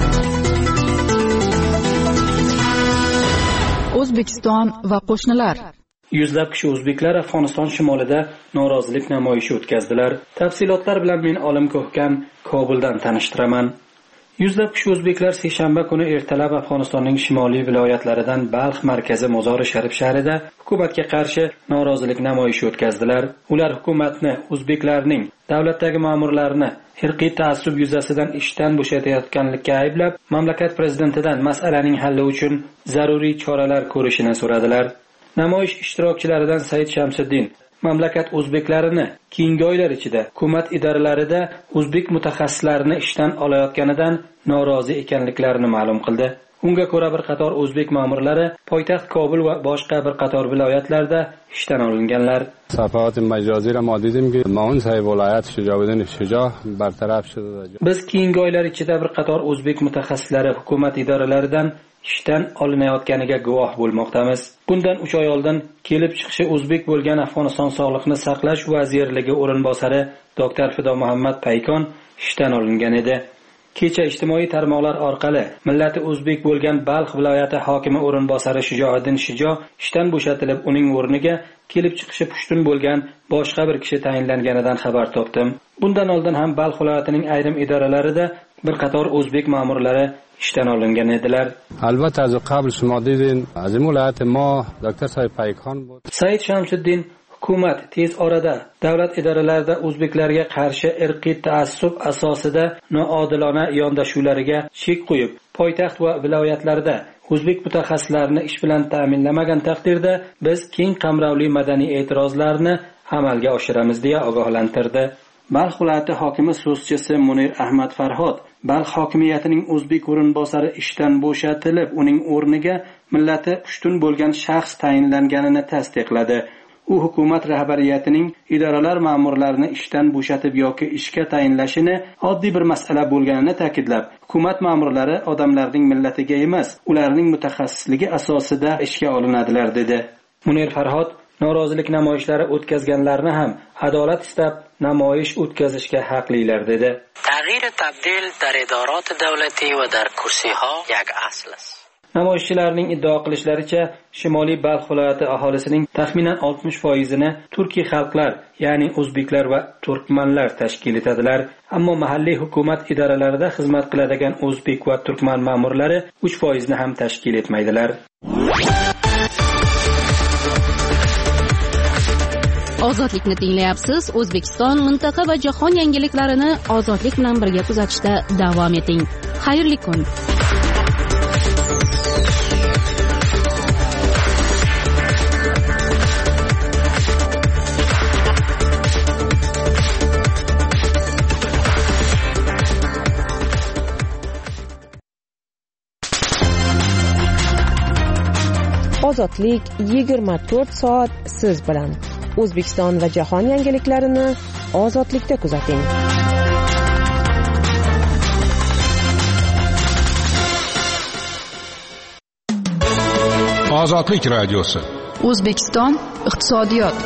O'zbekiston va qo'shnilar. Yuzlab kishi o'zbeklar Afg'oniston shimolida norozilik namoyishi o'tkazdilar. Tafsilotlar bilan men Olim Ko'hkan Kobuldan tanishtiraman. Yuzlab kishi o'zbeklar seshanba kuni ertalab Afg'onistonning shimoliy viloyatlaridan Balx markazi Mozori Sharif shahrida hukumatga qarshi norozilik namoyishi o'tkazdilar. Ular hukumatni, o'zbeklarning, davlatdagi ma'murlarni irqiy ta'assub yuzasidan ishdan bo'shatayotganlikka ayblab, mamlakat prezidentidan masalaning halli uchun zaruriy choralar ko'rishini so'radilar. Namoyish ishtirokchilaridan Said Shamsiddin mamlakat o'zbeklarini keyingi oylar ichida hukumat idoralarida o'zbek mutaxassislarini ishdan olayotganidan norozi ekanliklarini ma'lum qildi. Unga ko'ra bir qator o'zbek ma'murlari poytaxt Kobul va boshqa bir qator viloyatlarda ishdan olinganlar. صفحات مجازی را ما دیدیم که معاون صاحب ولایت شجاعالدین شجاع برطرف شده. Biz keyingi oylar ichida bir qator o'zbek mutaxassislari hukumat idoralaridan ishdan olinayotganiga guvoh bo'lmoqdamiz. Bundan uch oy oldin kelib chiqishi o'zbek bo'lgan Afg'oniston Sog'liqni saqlash vazirligi o'rinbosari doktor Fido Muhammad Paykon ishdan olingan edi. Kecha ijtimoiy tarmoqlar orqali millati o'zbek bo'lgan Balx viloyati hokimi o'rinbosari Shijoaddin Shijo ishdan bo'shatilib, uning o'rniga kelib chiqishi pushtun bo'lgan boshqa bir kishi tayinlanganidan xabar topdim. Bundan oldin ham Balx viloyatining ayrim idoralarida bir qator o'zbek ma'murlari ishdan olingan edilar. Albatta az qabl shuma dedin, az viloyat ma doktor Said Paykon بود. Said Shamsiddin hukumat tez orada davlat idoralarida o'zbeklarga qarshi irqiy ta'assub asosida noodilona yondashuvlariga chek qo'yib, poytaxt va viloyatlarda o'zbek mutaxassislarini ish bilan ta'minlamagan taqdirda biz keng qamrovli madaniy e'tirozlarni amalga oshiramiz deya ogohlantirdi. Balx viloyati hokimi so'zchisi Munir Ahmad Farhod Balx hokimiyatining o'zbek o'rinbosari ishdan bo'shatilib, uning o'rniga millati pushtun bo'lgan shaxs tayinlanganini tasdiqladi. U hukumat rahbariyatining idoralar ma'murlarini ishdan bo'shatib yoki ishga tayinlashini oddiy bir masala bo'lganini ta'kidlab, hukumat ma'murlari odamlarning millatiga emas, ularning mutaxassisligi asosida ishga olinadilar dedi. Munir Farhod norozilik namoyishlari o'tkazganlarni ham adolat istab namoyish o'tkazishga haqlilar dedi. تغییر تبدیل در ادارات دولتی و در کرسی‌ها یک اصل است. Namoyishchilarning iddao qilishlaricha, Shimoliy Balx viloyati aholisining taxminan oltmish foizini turkiy xalqlar, ya'ni o'zbeklar va turkmanlar tashkil etadilar. Ammo mahalliy hukumat idoralarida xizmat qiladigan o'zbek va turkman ma'murlari uch foizni ham tashkil etmaydilar. Ozodlikni tinglayapsiz. O'zbekiston, mintaqa va jahon yangiliklarini ozodlik bilan birga kuzatishda davom eting. Xayrli kun. Ozodlik yigirma to'rt soat siz bilan. O'zbekiston va jahon yangiliklarini ozodlikda kuzating. Ozodlik radiosi. O'zbekiston iqtisodiyot.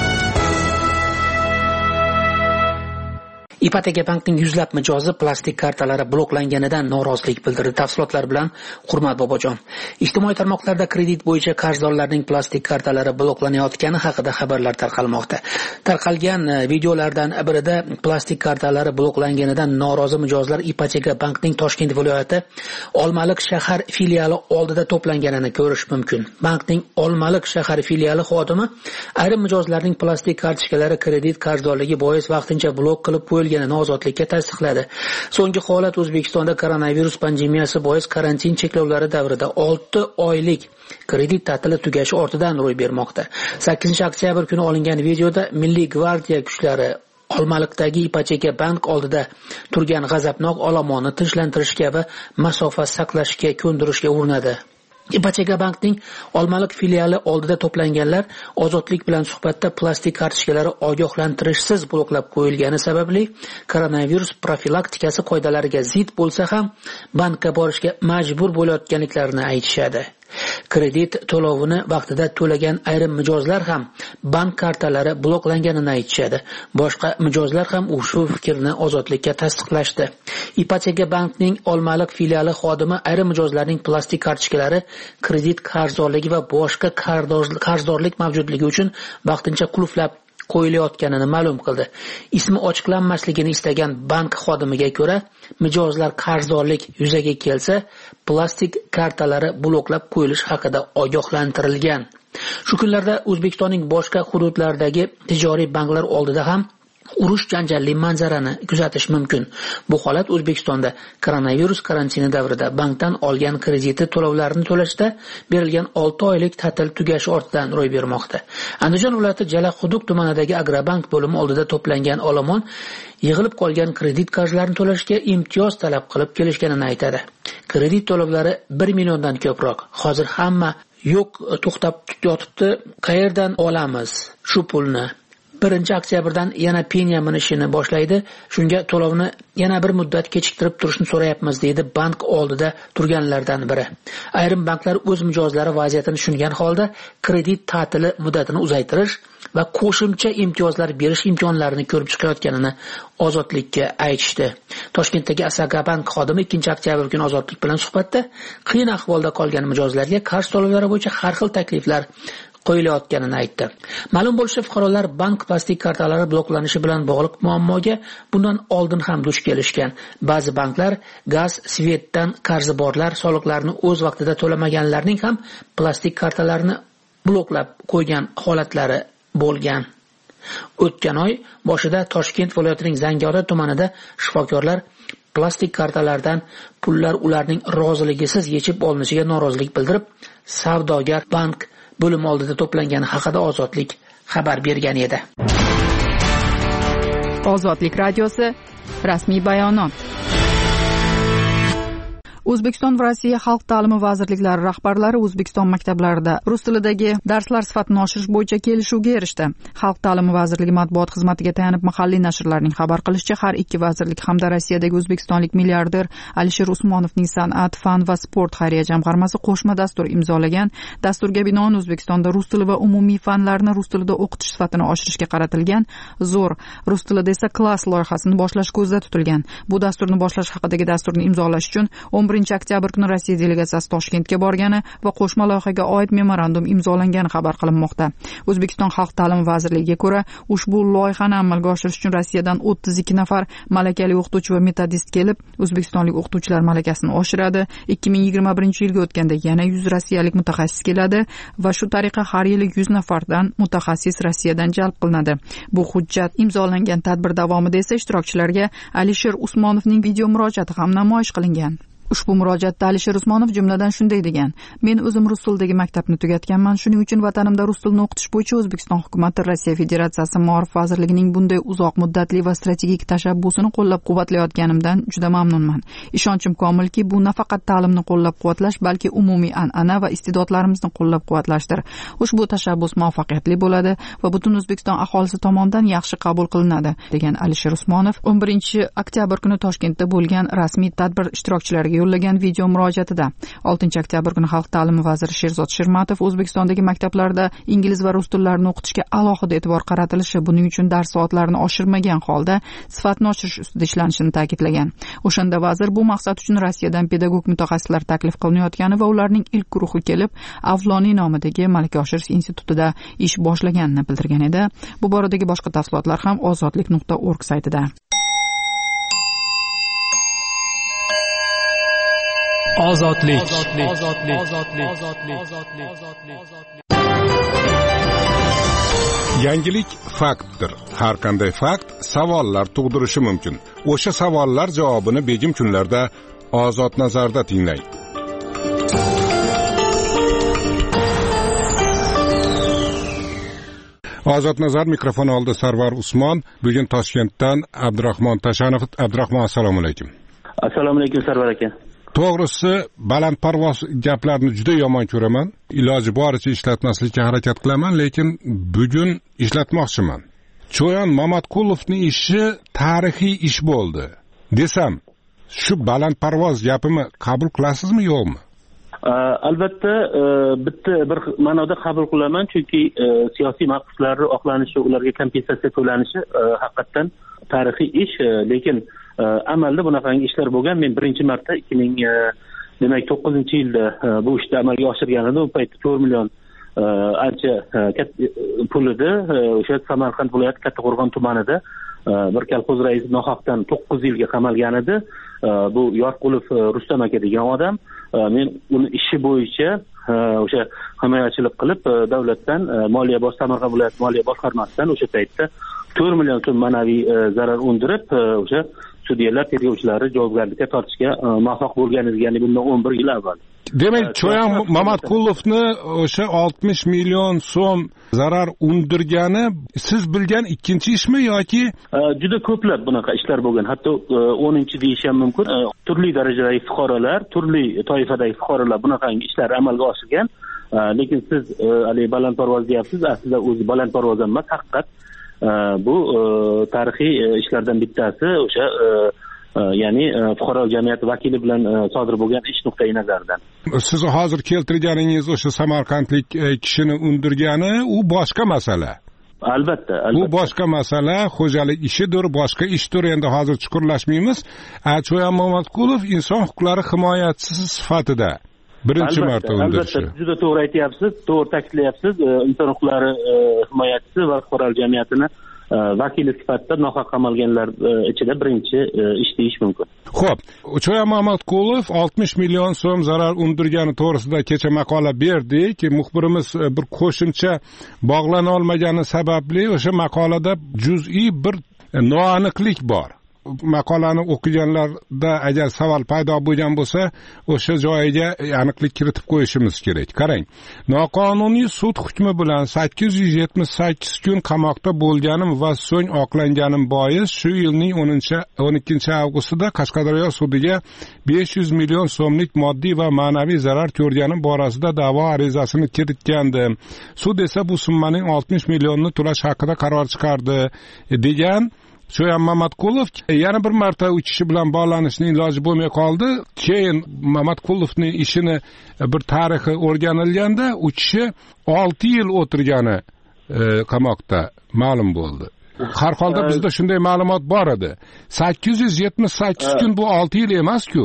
Ipoteka bankning yuzlab mijozi plastik kartalari bloklanganidan norozilik bildirdi. Tafsilotlar bilan Hurmat Bobojon. Ijtimoiy tarmoqlarda kredit bo'yicha qarzdorlarning plastik kartalari bloklanayotgani haqida xabarlar tarqalmoqda. Tarqalgan videolardan birida plastik kartalari bloklanganidan norozi mijozlar Ipoteka bankning Toshkent viloyati Olmaliq shahar filiali oldida to'planganini ko'rish mumkin. Bankning Olmaliq shahar filiali xodimi ayrim mijozlarning plastik kartochkalari kredit qarzdorligi bois vaqtincha blok qilib qo'yilgan ozodlikka tasdiqladi. So'nggi holat O'zbekistonda koronavirus pandemiyasi bois karantin cheklovlari davrida olti oylik kredit ta'tili tugashi ortidan ro'y bermoqda. sakkizinchi oktyabr kuni olingan videoda Milliy gvardiya kuchlari Olmaliqdagi Ipoteka bank oldida turgan g'azabnok olomonni tinchlantirishga va masofa saqlashga ko'ndirishga urinadi. Ipoteka bankning Olmaliq filiali oldida to'planganlar ozodlik bilan suhbatda plastik kartochkalari ogohlantirishsiz bloklab qo'yilgani sababli koronavirus profilaktikasi qoidalariga zid bo'lsa ham bankka borishga majbur bo'layotganliklarini aytishadi. Kredit to'lovini vaqtida to'lagan ayrim mijozlar ham bank kartalari bloklanganini aytishadi. Boshqa mijozlar ham ushbu fikrni ozodlikka tasdiqlashdi. Ipoteka bankning Olmaliq filiali xodimi ayrim mijozlarning plastik kartochkalari kredit qarzdorligi va boshqa qarzdorlik mavjudligi uchun vaqtincha qulflab qo'yilayotganini ma'lum qildi. Ismi ochiqlanmasligini istagan bank xodimiga ko'ra, mijozlar qarzdorlik yuzaga kelsa, plastik kartalari bloklab qo'yilish haqida ogohlantirilgan. Shu kunlarda O'zbekistonning boshqa hududlaridagi tijoriy banklar oldida ham urush janjalli manzarani kuzatish mumkin. Bu holat O'zbekistonda koronavirus karantini davrida bankdan olgan krediti to'lovlarini to'lashda berilgan olti oylik ta'til tugashi ortidan ro'y bermoqda. Andijon viloyati Jalaquduq tumanidagi Agrobank bo'limi oldida to'plangan olomon yig'ilib qolgan kredit qarzlarini to'lashga imtiyoz talab qilib kelishganini aytadi. Kredit to'lovlari bir milliondan ko'proq. Hozir hamma yo'q to'xtab yotibdi. Qayerdan olamiz shu pulni? birinchi oktyabrdan yana penya minishini boshlaydi. Shunga to'lovni yana bir muddat kechiktirib turishni so'rayapmiz, deydi bank oldida turganlardan biri. Ayrim banklar o'z mijozlari vaziyatini tushungan holda kredit ta'tili muddatini uzaytirish va qo'shimcha imtiyozlar berish imkonlarini ko'rib chiqayotganini ozodlikka aytishdi. Toshkentdagi Asagabank xodimi ikkinchi oktyabr kuni ozodlik bilan suhbatda qiyin ahvolda qolgan mijozlarga qarz to'lovlari bo'yicha har xil takliflar qo'yilayotganini aytdi. Ma'lum bo'lishicha, fuqarolar bank plastik kartalari bloklanishi bilan bog'liq muammoga bundan oldin ham duch kelishgan. Ba'zi banklar gaz, svetdan qarzi borlar, soliqlarni o'z vaqtida to'lamaganlarning ham plastik kartalarini bloklab qo'ygan holatlari bo'lgan. O'tgan oy boshida Toshkent viloyatining Zangiota tumanida shifokorlar plastik kartalardan pullar ularning roziligisiz yechib olinishiga norozilik bildirib, savdogar bank bo'lim oldida to'plangani haqida Ozodlik xabar bergan edi. Ozodlik radiosi rasmiy bayonot. O'zbekiston va Rossiya xalq ta'limi vazirliklari rahbarlari O'zbekiston maktablarida rus tilidagi darslar sifatini oshirish bo'yicha kelishuvga erishdi. Xalq ta'limi vazirligi matbuot xizmatiga tayanib mahalliy nashrlarning xabar qilishicha, har ikki vazirlik hamda Rossiyadagi o'zbekistonlik milliarder Alisher Usmonovning San'at, fan va sport xayriya jamg'armasi qo'shma dastur imzolagan. Dasturga binoan O'zbekistonda rus tili va umumiy fanlarni rus tilida o'qitish sifatini oshirishga qaratilgan zo'r, rus tilida esa klass loyihasini boshlash ko'zda tutilgan. Bu dasturni boshlash haqidagi dasturni imzolash uchun o'n birinchi oktyabr kuni Rossiya delegatsiyasi Toshkentga borgani va qo'shma loyihaga oid memorandum imzolangani xabar qilinmoqda. O'zbekiston Xalq ta'limi vazirligiga ko'ra, ushbu loyihani amalga oshirish uchun Rossiyadan o'ttiz ikki nafar malakali o'qituvchi va metodist kelib, o'zbekistonlik o'qituvchilar malakasini oshiradi. ikki ming yigirma birinchi yilga o'tganda yana yuz rossiyalik mutaxassis keladi va shu tariqa har yili yuz nafardan mutaxassis Rossiyadan jalb qilinadi. Bu hujjat imzolangan tadbir davomida esa ishtirokchilarga Alisher Usmonovning video murojaati ham namoyish qilingan. Ushbu murojaatda Alisher Usmonov jumladan shunday degan: "Men o'zim rus tilidagi maktabni tugatganman. Shuning uchun vatanimda rus tilini o'qitish bo'yicha O'zbekiston hukumati Rossiya Federatsiyasi Ma'rif vazirligining bunday uzoq muddatli va strategik tashabbusini qo'llab-quvvatlayotganimdan juda mamnunman. Ishonchim komilki, bu nafaqat ta'limni qo'llab-quvvatlash, balki umumiy an'ana va iste'dodlarimizni qo'llab-quvvatlashdir. Ushbu tashabbus muvaffaqiyatli bo'ladi va butun O'zbekiston aholisi tomonidan yaxshi qabul qilinadi", degan Alisher Usmonov o'n birinchi oktyabr kuni Toshkentda bo'lgan rasmiy tadbir ishtirokchilariga yo'llagan video murojaatida. oltinchi oktyabr kuni Xalq ta'limi vaziri Sherzod Shirmatov O'zbekistondagi maktablarda ingliz va rus tillarini o'qitishga alohida e'tibor qaratilishi, buning uchun dars soatlarini oshirmagan holda sifatni oshirish ustida ishlanishini ta'kidlagan. O'shanda vazir bu maqsad uchun Rossiyadan pedagog mutaxassislar taklif qilinayotgani va ularning ilk guruhi kelib, Avloniy nomidagi malaka oshirish institutida ish boshlaganini bildirgan edi. Bu boradagi boshqa tafsilotlar ham ozodlik nuqta org saytida. Ozodlik. Yangilik faktdir. Har qanday fakt savollar tug'dirishi mumkin. O'sha savollar javobini begim kunlarda Ozod nazarda tinglang. Ozod nazar mikrofon oldi Sarvar Usmon. Bugun Toshkentdan Abdurahmon Tashanov. Abdurahmon, assalomu alaykum. Assalomu alaykum Sarvar aka. To'g'risi, balandparvoz gaplarni juda yomon ko'raman. Iloji boricha ishlatmaslikka harakat qilaman, lekin bugun ishlatmoqchiman. Cho'yan Mamatqulovning ishi tarixiy ish bo'ldi desam, shu balandparvoz gapimni qabul qilasizmi, yo'qmi? Albatta, bitta bir ma'noda qabul qilaman, chunki siyosiy maqsadlar oqlanishi, ularga kompensatsiya to'lanishi haqiqatan tarixiy ish, lekin amalda bunaqangi ishlar bo'lgan. Men birinchi marta ikki ming demak to'qqizinchi yilda bu ishni amalga oshirgan edim. U paytda to'rt million ancha pul edi. O'sha Samarqand viloyati Kattaqo'rg'on tumanida bir kolxoz raisi nohaqdan to'qqiz yilga qamalgan edi. Bu Yorqulov Rustam aka degan odam. Men uni ishi bo'yicha o'sha himoyachilik qilib, davlatdan moliya bosh Samarqand viloyat moliya boshqarmasidan o'sha paytda to'rt million so'm ma'naviy zarar undirib, o'sha sudyalar, tergovchilari javobgarlikka tortishga muvaffaq bo'lgan edi, ya'ni bundan o'n bir yil avval. Demak, Cho'yan Mamatqulovni o'sha oltmish million so'm zarar undirgani siz bilgan ikkinchi ishmi yoki? Juda ko'plab bunaqa ishlar bo'lgan. Hatto o'ninchi deyish ham mumkin. Turli darajadagi fuqarolar, turli toifadagi fuqarolar bunaqangi ishlar amalga oshirgan. Lekin siz hali balandparvoz deyapsiz, aslida o'zi balandparvoz emas, haqiqat. Bu tarixiy ishlardan bittasi, o'sha ya'ni fuqaro jamiyati vakili bilan sodir bo'lgan ish nuqtai nazaridan. Siz hozir keltirganingiz o'sha samarqandlik kishini undirgani, u boshqa masala. Albatta, albatta. Bu boshqa masala, xo'jalik ishidir, boshqa ishdir. Endi hozir chuqurlashmaymiz. Cho'yan Mamatqulov inson huquqlari himoyachisi sifatida birinchi marta undirishi. Albatta, juda to'g'ri aytyapsiz, to'g'ri ta'kidlayapsiz. Inson huquqlari himoyachisi va fuqaro jamiyatini vakili sifatida nohaq qamalganlar ichida birinchi ish deyish mumkin. Xo'p, Cho'yan Mamatqulov oltmish million so'm zarar undirgani to'g'risida kecha maqola berdik. Muxbirimiz bir qo'shimcha bog'lana olmagani sababli o'sha maqolada juz'iy bir noaniqlik bor. maqolani o'qiganlarda agar savol paydo bo'lgan bo'lsa, o'sha joyiga aniqlik kiritib qo'yishimiz kerak. Qarang, noqonuniy sud hukmi bilan sakkiz yuz yetmish sakkiz kun qamoqda bo'lganim va so'ng oqlanganim bois shu yilning o'n ikkinchi avgustida Qashqadaryo sudiga besh yuz million so'mlik moddiy va ma'naviy zarar ko'rganim borasida da'vo arizasini kiritgandim. Sud esa bu summaning oltmish millionni to'lash haqida qaror chiqardi degan Sho'yan Mamatqulov yana bir marta uch kishi bilan bog'lanishning iloji bo'lmay qoldi. Keyin Mamatqulovning ishini bir tarixi o'rganilganda u kishi olti yil o'tirgani qamoqda ma'lum bo'ldi. Har holda bizda shunday ma'lumot bor edi. sakkiz yuz yetmish sakkiz kun bu olti yil emas-ku.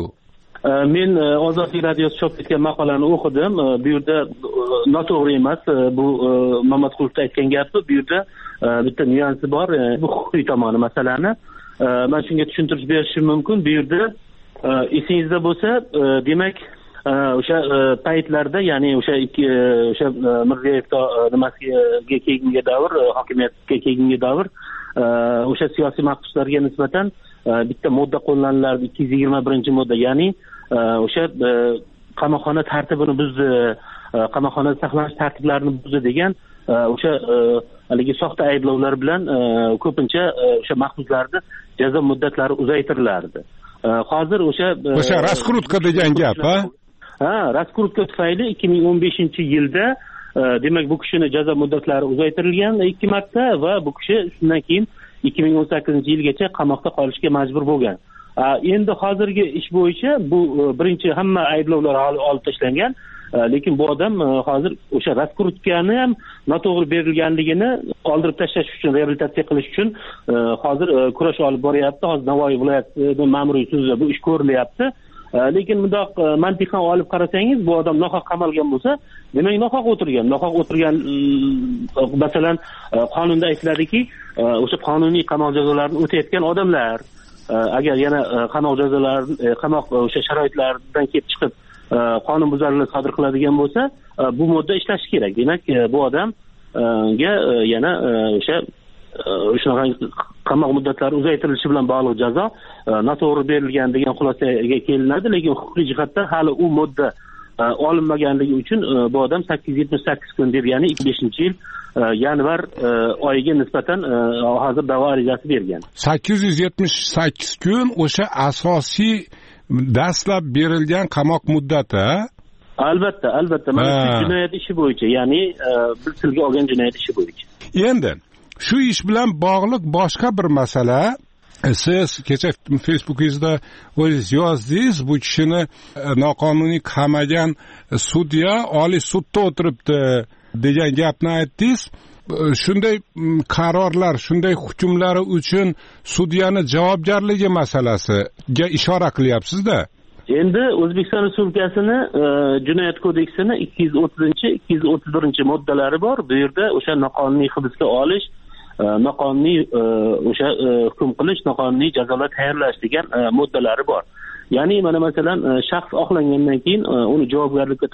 Men Ozodlik radiosi chop etgan maqolani o'qidim. Bu yerda noto'g'ri emas bu Mamatqulovning aytgan gapi. Bu yerda bitta nyuansi bor, bu huquqiy tomoni masalani. Men shunga tushuntirish berishim mumkin. Bu yerda esingizda bo'lsa, demak o'sha paytlarda, ya'ni o'sha o'sha Mirziyoyev nimasiga kelgunga davr, hokimiyatga kelgunga davr, o'sha siyosiy mahbuslarga nisbatan bitta modda qo'llanilardi, ikki yuz yigirma birinchi modda, ya'ni o'sha qamoqxona tartibini buzdi, qamoqxonada saqlanish tartiblarini buzdi degan o'sha haligi soxta ayblovlar bilan ko'pincha o'sha mahbuslarni jazo muddatlari uzaytirilardi. Hozir o'sha o'sha raskrutka degan gap, ha? Ha, raskrutka tufayli ikki ming o'n beshinchi yilda demak bu kishini jazo muddatlari uzaytirilgan ikki marta va bu kishi shundan keyin ikki ming o'n sakkizinchi yilgacha qamoqda qolishga majbur bo'lgan. Endi hozirgi ish bo'yicha bu birinchi hamma ayblovlar olib tashlangan, lekin bu odam hozir o'sha raskrutkani ham noto'g'ri berilganligini oldirib tashlash uchun, reabilitatsiya qilish uchun hozir kurash olib boryapti. Hozir Navoiy viloyati ma'muriy sudida bu ish ko'rilyapti. Lekin bundoq mantiqan olib qarasangiz, bu odam nohaq qamalgan bo'lsa, demak nohaq o'tirgan. Nohaq o'tirgan, masalan, qonunda aytiladiki, o'sha qonuniy qamoq jazolarini o'tayotgan odamlar agar yana qamoq jazolari, qamoq o'sha sharoitlaridan kelib chiqib qonun buzarliklar sodir qiladigan bo'lsa, bu modda ishlashi kerak. Demak, bu odamga yana o'sha shunaqa qamoq muddatlari uzaytirilishi bilan bog'liq jazo noto'g'ri berilgan degan xulosaga kelinadi, lekin huquqiy jihatdan hali u modda olinmaganligi uchun bu odam sakkiz yuz yetmish sakkiz kun deb, ya'ni ikki ming beshinchi yil yanvar oyiga nisbatan hozir da'vo arizasi bergan. sakkiz yuz yetmish sakkiz kun o'sha asosiy dastlab berilgan qamoq muddati. Albatta, albatta. Mana shu jinoyat ishi bo'yicha, ya'ni biz tilga olgan jinoyat ishi bo'yicha. Endi shu ish bilan bog'liq boshqa bir masala, siz kecha Facebookingizda o'zingiz yozdingiz, bu kishini noqonuniy qamagan sudya Oliy sudda o'tiribdi degan gapni aytdingiz. Shunday qarorlar, shunday hukmlari uchun sudyani javobgarligi masalasiga ishora qilyapsiz-da. Endi O'zbekiston Respublikasini Jinoyat kodeksini ikki yuz o'ttizinchi ikki yuz o'ttiz birinchi moddalari bor. Bu yerda o'sha noqonuniy hibsga olish, noqonuniy o'sha hukm qilish, noqonuniy jazolar tayyorlash degan moddalari bor. Ya'ni mana masalan shaxs oqlangandan keyin uni javobgarlikka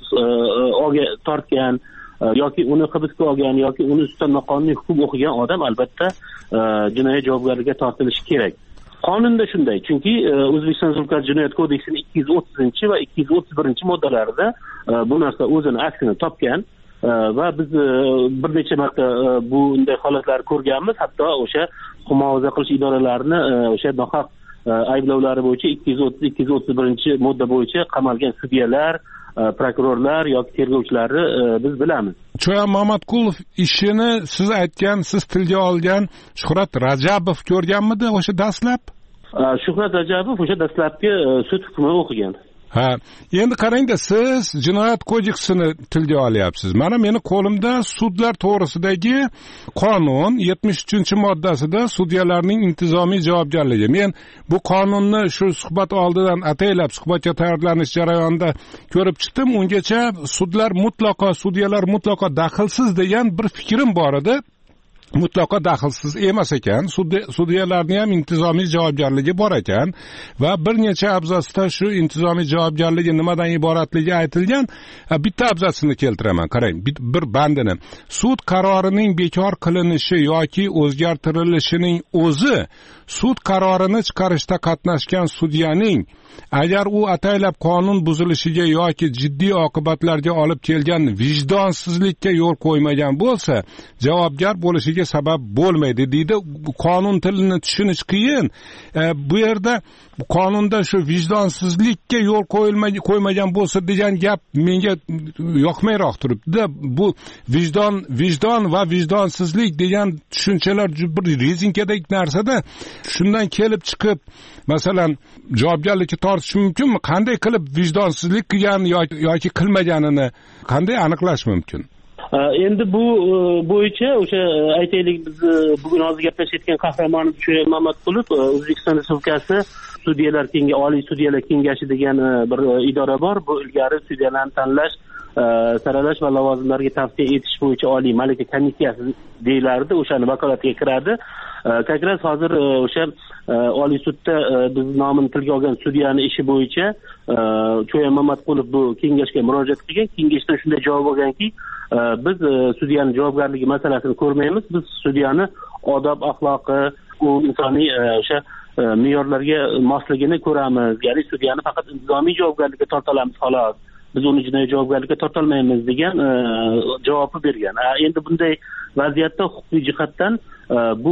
tortgan yoki uni hibsga olgan yoki uni ustidan noqonuniy hukm o'qigan odam albatta jinoyat javobgarligiga tortilishi kerak. Qonunda shunday, chunki O'zbekiston Respublikasi Jinoyat kodeksining ikki yuz o'ttizinchi va ikki yuz o'ttiz birinchi moddalarida bu narsa o'zini aksini topgan va biz bir necha marta bunday holatlarni ko'rganmiz. Hatto o'sha huquq muhofaza qilish idoralarini o'sha nohaq ayblovlari bo'yicha ikki yuz o'ttiz ikki yuz o'ttiz birinchi modda bo'yicha qamalgan sudyalar, prokurorlar yoki tergovchilarni biz bilamiz. Sho'yan Mamatqulov ishini siz aytgan, siz tilga olgan Shuhrat Rajabov ko'rganmidi o'sha dastlab? Shuhrat Rajabov o'sha dastlabki sud hukmini o'qigan. Ha, endi qarangda, siz jinoyat kodeksini tilga olyapsiz. Mana meni qo'limda sudlar to'g'risidagi qonun yetmish uchinchi moddasida sudyalarning intizomiy javobgarligi. Men bu qonunni shu suhbat oldidan ataylab suhbatga tayyorlanish jarayonida ko'rib chiqdim. Ungacha sudlar mutlaqo, sudyalar mutlaqo daxlsiz degan bir fikrim bor edi. mutlaqo daxlsiz emas ekan, sudyalarning ham intizomiy javobgarligi bor ekan va bir necha abzatsda shu intizomiy javobgarligi nimadan iboratligi aytilgan. Bitta abzatsini keltiraman, qarang, bir bandini. Sud qarorining bekor qilinishi yoki o'zgartirilishining o'zi sud qarorini chiqarishda qatnashgan sudyaning agar u ataylab qonun buzilishiga yoki jiddiy oqibatlarga olib kelgan vijdonsizlikka yo'l qo'ymagan bo'lsa, javobgar bo'lishiga sabab bo'lmaydi deydi. Qonun tilini tushunish qiyin. E, bu yerda qonunda shu vijdonsizlikka yo'l qo'ymagan bo'lsa degan gap menga yoqmayroq turibdi. Bu vijdon, vijdon va vijdonsizlik degan tushunchalar bir rezinkadek narsada, shundan kelib chiqib masalan javobgarlikka tortish mumkinmi? Qanday qilib vijdonsizlik qilgan yoki qilmaganini qanday aniqlash mumkin? Endi bu bo'yicha o'sha aytaylik, biz bugun hozir gaplashayotgan qahramonimiz Sho'yab Mamatqulov O'zbekiston Respublikasi Sudyalar Kengashi, Oliy Sudyalar Kengashi degan bir idora bor. Bu ilgari sudyalarni tanlash, saralash va lavozimlarga tavsiya etish bo'yicha oliy malaka komissiyasi deyilardi. O'shani vakolatiga kiradi. Kakras hozir o'sha Oliy sudda biz nomini tilga olgan sudyani ishi bo'yicha Sho'yab Mamatqulov bu kengashga murojaat qilgan. Kengashdan shunday javob olganki, biz sudyani javobgarligi masalasini ko'rmaymiz. Biz sudyani odob, axloqi, u insoniy o'sha me'yorlarga mosligini ko'ramiz. Ya'ni sudyani faqat intizomiy javobgarlikka torta olamiz xolos. Biz uni jinoiy javobgarlikka torta olmaymiz degan javobni bergan. Endi bunday vaziyatda huquqiy jihatdan bu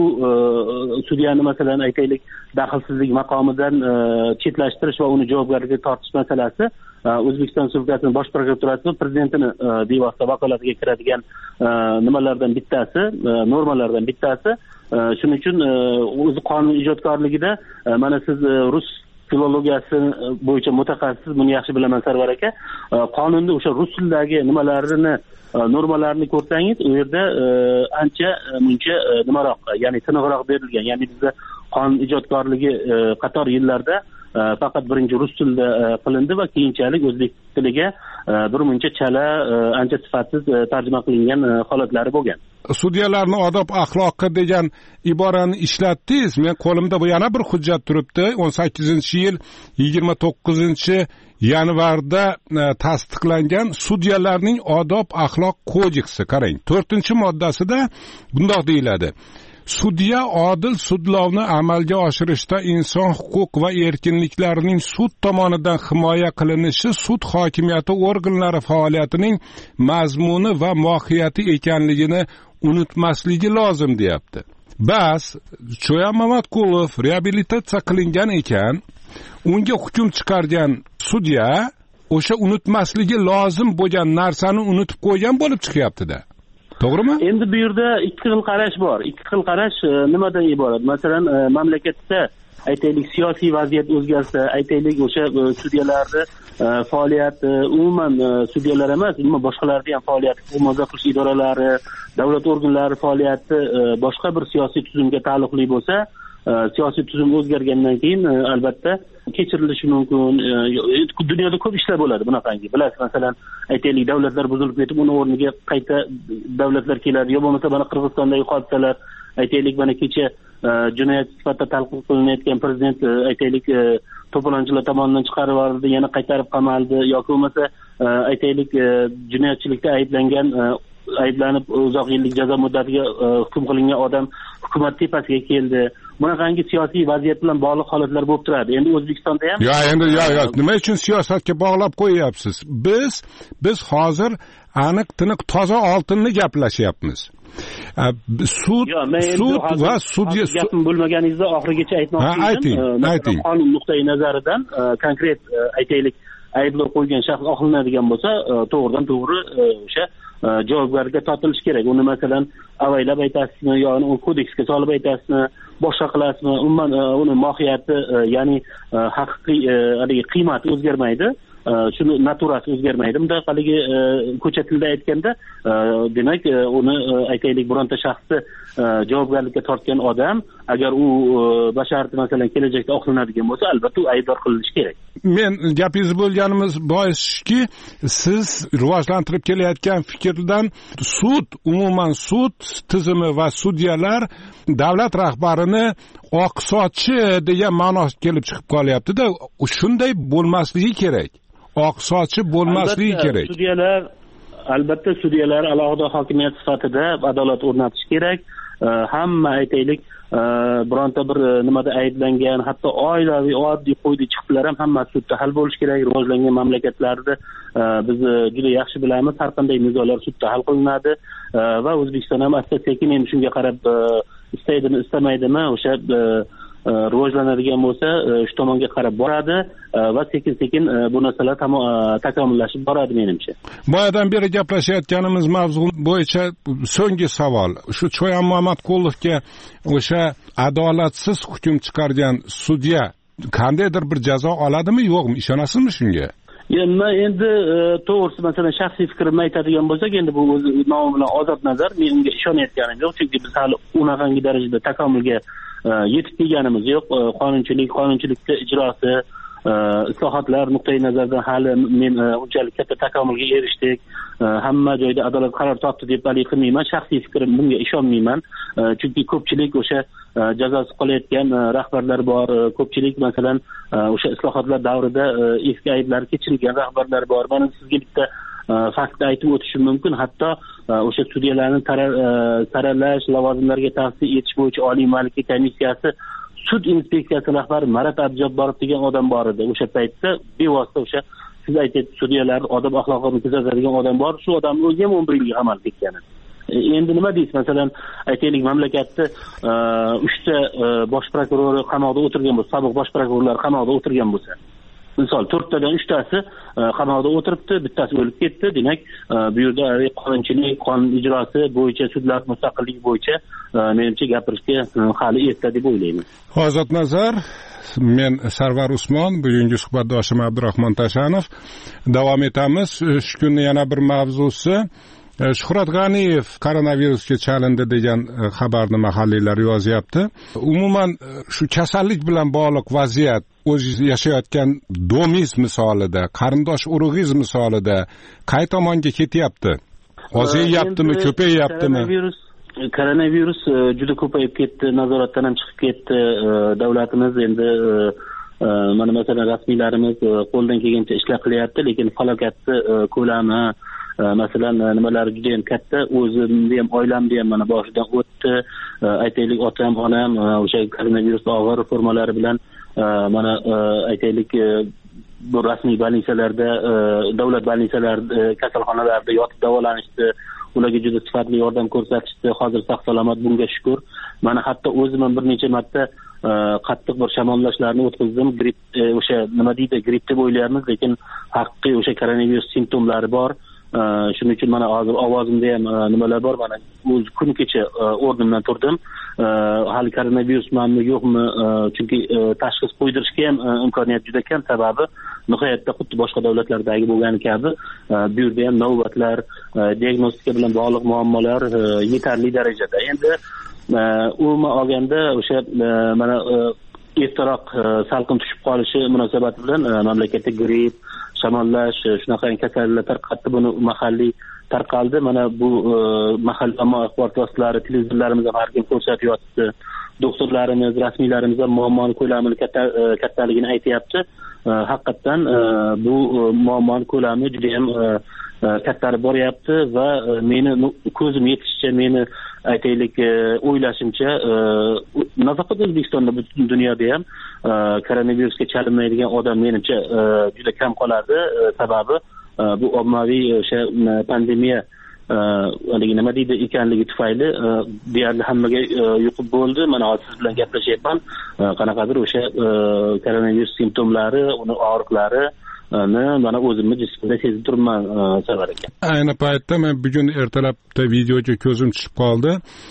sudyani masalan aytaylik daxlsizlik maqomidan chetlashtirish va uni javobgarlikka tortish masalasi O'zbekiston Respublikasining Bosh prokuraturasi va prezidentining bevosita vakolatiga kiradigan nimalardan bittasi, normalardan bittasi. Shuning uchun o'zi qonun ijodkorligida mana siz rus filologiyasi bo'yicha mutaxassis, buni yaxshi bilaman Sarvar aka. Qonunda o'sha rus tilidagi nimalarini, normalarni ko'rsangiz, u yerda ancha muncha nimaroq, ya'ni tiniqroq berilgan. Ya'ni bizda qonun ijodkorligi qator yillarda faqat birinchi rus tilida qilindi va keyinchalik o'zbek tiliga bir muncha chala, ancha sifatsiz tarjima qilingan holatlari bo'lgan. Sudyalarning odob axloqi degan iborani ishlatdingiz. Men qo'limda bu yana bir hujjat turibdi. o'n sakkizinchi yil yigirma to'qqizinchi yanvarda tasdiqlangan Sudyalarning odob axloq kodeksi. Qarang, to'rtinchi moddasida bundoq deyiladi: Sudya odil sudlovni amalga oshirishda inson huquq va erkinliklarining sud tomonidan himoya qilinishi sud hokimiyati organlari faoliyatining mazmuni va mohiyati ekanligini unutmasligi lozim deyapti. Bas, Sho'yab Mamatqulov reabilitatsiya qilingan ekan, unga hukm chiqargan sudya o'sha unutmasligi lozim bo'lgan narsani unutib qo'ygan bo'lib chiqyapti-da. To'g'rimi? Endi bu yerda ikki xil qarash bor. Ikki xil qarash nimadan iborat? Masalan, mamlakatda aytaylik siyosiy vaziyat o'zgarsa, aytaylik o'sha sudyalarni faoliyati, umuman sudyalar emas, umuman boshqalarning ham faoliyati, muroza qilish idoralari, davlat organlari faoliyati boshqa bir siyosiy tuzumga taalluqli bo'lsa, siyosiy tuzum o'zgargandan keyin albatta kechirilishi mumkin. Dunyoda ko'p ishlar bo'ladi bunaqangi. Bilasiz, masalan, aytaylik davlatlar buzilib ketib, uni o'rniga qayta davlatlar keladi. Yo bo'lmasa mana Qirg'izistondagi hodisalar, aytaylik mana kecha jinoyat sifatida talqin qilinayotgan prezident aytaylik to'polonchilar tomonidan chiqarib yuborildi, yana qaytarib qamaldi, yoki bo'lmasa aytaylik jinoyatchilikda ayblangan ayblanib uzoq yillik jazo muddatiga hukm qilingan odam hukumat tepasiga keldi. Bunaqangi siyosiy vaziyat bilan bog'liq holatlar bo'lib turadi. Endi O'zbekistonda ham yo endi yo yo nima uchun siyosatga bog'lab qo'yyapsiz? Biz biz hozir aniq tiniq toza oltinni gaplashyapmiz. Sud sud va sudya gapim bo'lmaganingizda oxirigacha aytmoqchi edim. Qonun nuqtai nazaridan konkret aytaylik ayblov qo'ygan shaxs oqlanadigan bo'lsa, to'g'ridan to'g'ri o'sha javobgarlikka tortilishi kerak. Uni masalan avaylab aytasizmi yo uni kodeksga solib aytasizmi, boshqa qilasizmi? Umuman uni mohiyati, ya'ni haqiqiy haligi qiymati o'zgarmaydi. Shuni naturasi o'zgarmaydi. Bunda haligi ko'cha tilida aytganda, demak uni aytaylik bironta shaxsni javobgarlikka tortgan odam agar u basharti masalan kelajakda oqlanadigan bo'lsa, albatta u aybdor qilinishi kerak. Men gapingiz bo'lganimiz boiski, siz rivojlantirib kelayotgan fikrdan sud, umuman sud tizimi va sudyalar davlat rahbarini oqsochi degan ma'no kelib chiqib qolyapti-da, shunday bo'lmasligi kerak. Oqsochi bo'lmasligi kerak. Sudyalar albatta sudyalar alohida hokimiyat sifatida adolat o'rnatish kerak. Hamma aytaylik bironta bir nimada ayblangan, hatto oilaviy oddiy qo'ydi chiqiblar ham hammasi sudda hal bo'lishi kerak. Rivojlangan mamlakatlarda biz juda yaxshi bilamiz, har qanday nizolar sudda hal qilinadi va O'zbekiston ham asta-sekin endi shunga qarab istaydimi, istamaydimi o'sha rivojlanadigan bo'lsa, shu tomonga qarab boradi va sekin-sekin bu narsalar takomillashib boradi menimcha. Boyadan beri gaplashayotganimiz mavzu bo'yicha so'nggi savol. Shu Cho'yan Muhammadqulovga o'sha adolatsiz hukm chiqargan sudya qandaydir bir jazo oladimi, yo'qmi? Ishonasizmi shunga? Men endi to'g'risi masalan shaxsiy fikrimni aytadigan bo'lsak, endi bu o'zi nomi bilan ozod nazar, men unga ishonayotganim yo'q, chunki biz hali unaqangi darajada takomilga yetib kelganimiz yo'q. Qonunchilik, qonunchilikda ijrosi, islohotlar nuqtai nazaridan hali men unchalik katta takomilga erishdik. Hamma joyda adolat qaror topdi deb bali qilmayman. Shaxsiy fikrim, bunga ishonmayman. Chunki ko'pchilik o'sha jazosi qolayotgan rahbarlar bor. Ko'pchilik masalan o'sha islohotlar davrida eski ayblari kechirilgan rahbarlar bor. Mana sizga bitta faktni aytib o'tishim mumkin. Hatto o'sha sudyalarni saralash, lavozimlarga tavsiya etish bo'yicha Oliy malaka komissiyasi sud inspeksiyasi rahbari Marat Abjabborov degan odam bor edi. O'sha paytda bevosita o'sha siz aytayotgan sudyalar odob axloqini kuzatadigan odam bor. Shu odamni o'zi ham o'n bir yilga qamalib ketgan. Endi nima deysiz, masalan aytaylik mamlakatda uchta bosh prokurori qamoqda o'tirgan bo'lsa, sobiq bosh prokurorlar qamoqda o'tirgan bo'lsa, misol to'rttadan uchtasi qamoqda o'tiribdi, bittasi o'lib ketdi. Demak, bu yerda qonunchilik, qonun ijrosi bo'yicha, sudlar mustaqilligi bo'yicha menimcha gapirishga hali erta deb o'ylayman. Ozod nazar, men Sarvar Usmon, bugungi suhbatdoshim Abdurahmon Tashanov. Davom etamiz. Shu kunning yana bir mavzusi Shuhrat G'aniyev koronavirusga chalindi degan xabarni mahalliylar yozyapti. Umuman shu kasallik bilan bog'liq vaziyat o'zingiz yashayotgan domingiz misolida, qarindosh urug'ingiz misolida qay tomonga ketyapti? Ozyaptimi, ko'payyaptimi? Koronavirus koronavirus juda ko'payib ketdi, nazoratdan ham chiqib ketdi. Davlatimiz endi mana masalan rasmiylarimiz qo'ldan kelgancha ishlar qilyapti, lekin falokatni ko'lami masalan nimalar juda ham katta. O'zimni ham oilamni ham mana boshidan o'tdi. Aytaylik otam, onam o'sha koronavirus og'ir formalari bilan mana aytaylik bu rasmiy больницаlarda, davlat больницаlarida, kasalxonalarda yotib davolanishdi. Ularga juda sifatli yordam ko'rsatishdi. Hozir sog' salomat, bunga shukr. Mana hatto o'zim ham bir necha marta qattiq bir shamollashlarni o'tkazdim. Gripp, o'sha nima deydi, gripp deb o'ylaymiz, lekin haqiqiy o'sha koronavirus simptomlari bor. Shuning uchun mana hozir ovozimda ham nimalar bor. Mana o'z kun kecha o'rnimdan turdim. Hali koronavirus manmi yo'qmi? Chunki tashxis qo'ydirishga ham imkoniyat juda kam, sababi nihoyatda xuddi boshqa davlatlardagi bo'lgani kabi bu yerda ham navbatlar, diagnostika bilan bog'liq muammolar yetarli darajada. Endi umuman olganda o'sha mana ertaroq salqin tushib qolishi munosabati bilan mamlakatda gripp, shamollash, shunaqa kasalliklar tarqatdi. Buni mahalliy tarqaldi. Mana bu mahalliy ommaviy axborot vositalari, televizorlarimiz ham har kim ko'rsatib yotibdi. Doktorlarimiz, rasmiylarimiz ham muammoni ko'lamini kattaligini aytyapti. Haqiqatdan bu muammoni ko'lami juda ham kattarib boryapti va meni ko'zim yetishicha, meni aytaylik o'ylashimcha nafaqat O'zbekistonda, butun dunyoda ham koronavirusga chalinmaydigan odam menimcha juda kam qoladi. Sababi bu ommaviy o'sha pandemiya haligi nima deydi ekanligi tufayli deyarli hammaga yuqib bo'ldi. Mana hozir siz bilan gaplashyapman. Qanaqadir o'sha koronavirus simptomlari, uni og'riqlari mana o'zimni jismimda sezib turibman, Sarvar aka. Ayni paytda men bugun ertalabda videoga ko'zim tushib qoldi.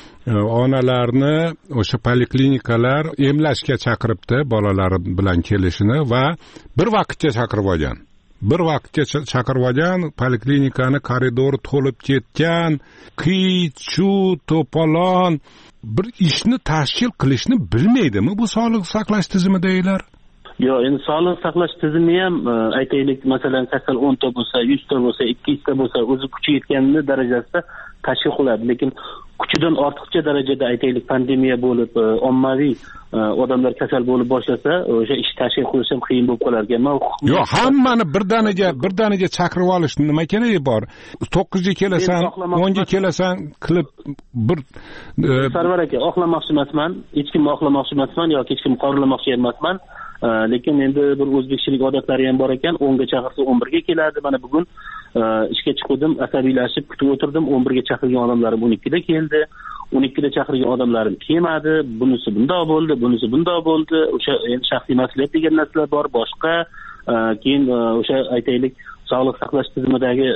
Onalarni o'sha poliklinikalar emlashga chaqiribdi, bolalari bilan kelishini, va bir vaqtga chaqirib olgan. Bir vaqtga chaqirib olgan, poliklinikani koridori to'lib ketgan, qiy, chuv, to'polon. bir ishni tashkil qilishni bilmaydimi bu sog'liqni saqlash tizimidagilar? Yo'q, endi sog'liqni saqlash tizimi ham aytaylik, masalan, kasal o'nta bo'lsa, yuzta bo'lsa, ikki yuzta bo'lsa, o'zi kuchi yetgani darajasida tashkil qiladi, lekin kuchidan ortiqcha darajada aytaylik pandemiya bo'lib, ommaviy odamlar kasal bo'lib boshlasa, o'sha ish tashkil qilish ham qiyin bo'lib qolar ekan. Yo'q, hammani birdaniga birdaniga chaqirib olish nima keragi bor? to'qqizga kelasan, o'nga kelasan qilib bir Sarvar aka, oqlamoqchi emasman, hech kimni oqlamoqchi emasman yoki hech kimni qoralamoqchi emasman. Lekin endi bir o'zbekchilik odatlari ham bor ekan. o'nga chaqirsa o'n birga keladi. Mana bugun ishga chiqdim, asabiylashib kutib o'tirdim. o'n birga chaqirgan odamlarim o'n ikkida keldi. o'n ikkida chaqirgan odamlarim kelmadi. Bunisi bundoq bo'ldi, bunisi bundoq bo'ldi. O'sha endi shaxsiy mas'uliyat degan narsalar bor, boshqa. Keyin o'sha aytaylik, sog'liq saqlash tizimidagi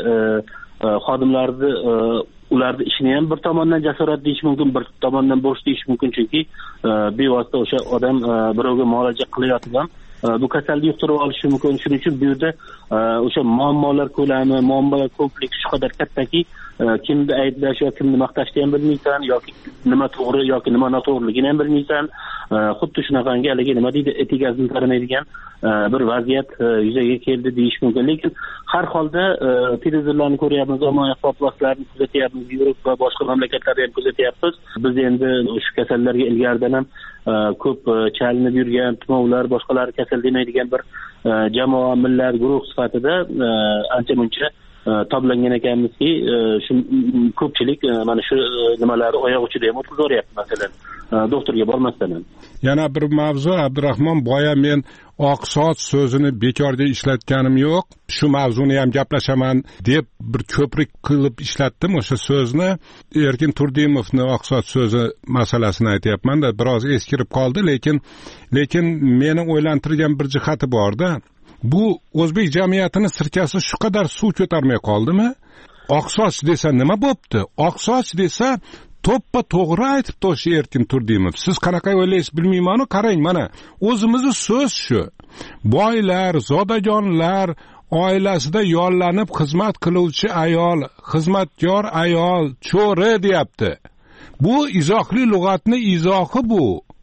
xodimlarni ularni ishini ham bir tomondan jasorat deyish mumkin, bir tomondan bo'sh deyish mumkin, chunki bevosita o'sha odam birovga muolaja qilayotgan bu kasallikni yuqtirib olishi mumkin. Shuning uchun bu yerda o'sha muammolar ko'lami, muammolar kompleksi shu qadar kattaki, kimni ayblash yoki kimni maqtashni ham bilmaysan, yoki nima to'g'ri yoki nima noto'g'riligini ham bilmaysan. Xuddi shunaqangi haligi nima deydi, etigazini taramaydigan bir vaziyat yuzaga keldi deyish mumkin. Lekin har holda televizorlarni ko'ryapmiz, ommaviy axborot vositalarini kuzatyapmiz, Yevropa va boshqa mamlakatlarni ham kuzatyapmiz. Biz endi shu kasallarga ilgaridan ham ko'p chalinib yurgan tumovlar, boshqalar kasal demaydigan bir jamoa, millat, guruh sifatida ancha muncha toblangan ekanmizki, shu ko'pchilik mana shu nimalarni oyoq uchida ham o'tkazyapti, masalan, doktorga bormasdan ham. Yana bir mavzu, Abdurahmon, boya men oqsoch so'zini bekorga ishlatganim yo'q. Shu mavzuni ham gaplashaman deb bir ko'prik qilib ishlatdim o'sha so'zni. Erkin Turdimovni oqsoch so'zi masalasini aytyapman-da, biroz eskirib qoldi, lekin lekin meni o'ylantirgan bir jihati bor-da. Bu o'zbek jamiyatini sirkasi shu qadar suv ko'tarmay qoldimi? Oqsoch desa nima bo'pti? Oqsoch desa to'ppa to'g'ri aytibdi o'sha Erkin Turdimov. Siz qanaqa o'ylaysiz bilmayman-ku, qarang, mana o'zimizni so'z shu. Boylar, zodagonlar oilasida yollanib xizmat qiluvchi ayol, xizmatkor ayol, cho'ri deyapti. Bu izohli lug'atni izohi bu.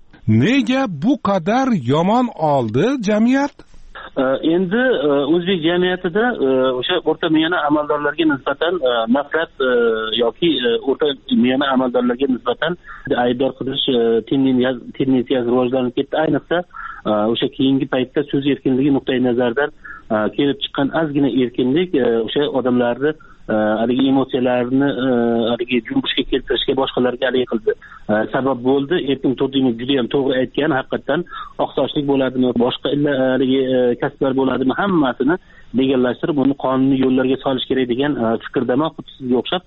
Nega bu qadar yomon oldi jamiyat? Endi o'zbek jamiyatida o'sha o'rta miyani amaldorlarga nisbatan nafrat yoki o'rta miyani amaldorlarga nisbatan aybdor qilish tendensiyasi rivojlanib ketdi. Ayniqsa o'sha keyingi paytda so'z erkinligi nuqtai nazaridan kelib chiqqan ozgina erkinlik o'sha odamlarni haligi emotsiyalarini haligi junbushga keltirishga, boshqalarga haligi qildi. Sabab bo'ldi. Erkin Turdimov juda ham to'g'ri aytgan, haqiqatan oqsochlik bo'ladimi, boshqa haligi kasblar bo'ladimi, hammasini legallashtirib, uni qonuniy yo'llarga solish kerak degan fikrdaman, xuddi sizga o'xshab.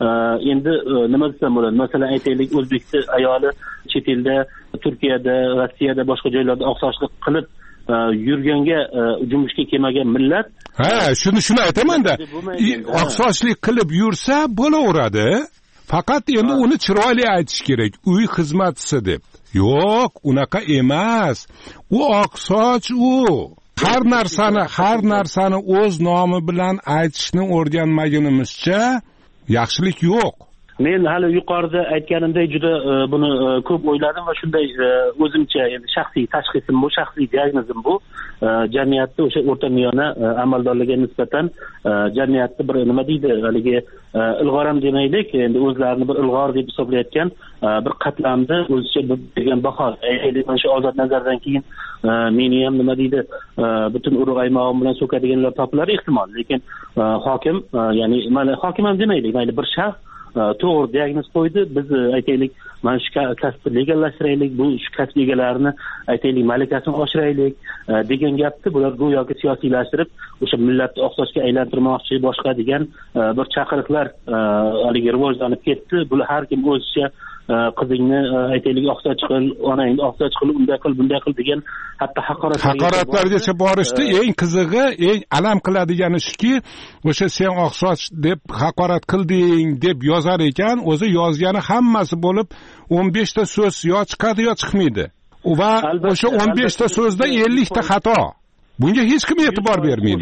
Endi nima desam bo'ladi? Masalan, aytaylik, o'zbekiston ayoli chet elda, Turkiyada, Rossiyada, boshqa joylarda oqsochlik qilib yurganga jumbushga kelmagan millat. Ha, shuni shuni aytaman-da. Oqsochlik qilib yursa bo'laveradi. Faqat endi uni chiroyli aytish kerak. Uy xizmatchisi deb. Yo'q, unaqa emas. U oqsoch u. Har narsani, har narsani o'z nomi bilan aytishni o'rganmagunimizcha yaxshilik yo'q. Men hali yuqorida aytganimdek juda buni ko'p o'yladim va shunday o'zimcha endi shaxsiy tashxisim bu, shaxsiy diagnozim bu. Jamiyatda o'sha o'rta miyona amaldorlarga nisbatan jamiyatda bir nima deydi, haligi ilg'or ham demaylik, endi o'zlarini bir ilg'or deb hisoblayotgan bir qatlamda o'zicha bergan baho. Aytaylik, mana shu ozod nazardan keyin meni ham nima deydi, butun urug' aymog'im bilan so'kadiganlar topilar ehtimol, lekin hokim, ya'ni mana hokim ham demaylik, mayli bir shaxs to'g'ri diagnoz qo'ydi. Biz aytaylik, mana shu kasbni legallashtiraylik, bu shu kasb egalarini aytaylik malakasini oshiraylik degan gapni bular go'yoki siyosiylashtirib, o'sha millatni oqsochga aylantirmoqchi, boshqa degan bir chaqiriqlar haligi rivojlanib ketdi. Bular har kim o'zicha qizingni aytaylik oqsoch qil, onangni oqsoch qil, unday qil, bunday qil degan hatto haqorat haqoratlargacha borishdi. Eng qizig'i, eng alam qiladigani shuki, o'sha sen oqsoch deb haqorat qilding deb yozar ekan, o'zi yozgani hammasi bo'lib o'n besh ta so'z yo chiqadi yo chiqmaydi. Va o'sha o'n besh ta so'zda ellik ta xato. Bunga hech kim e'tibor bermaydi.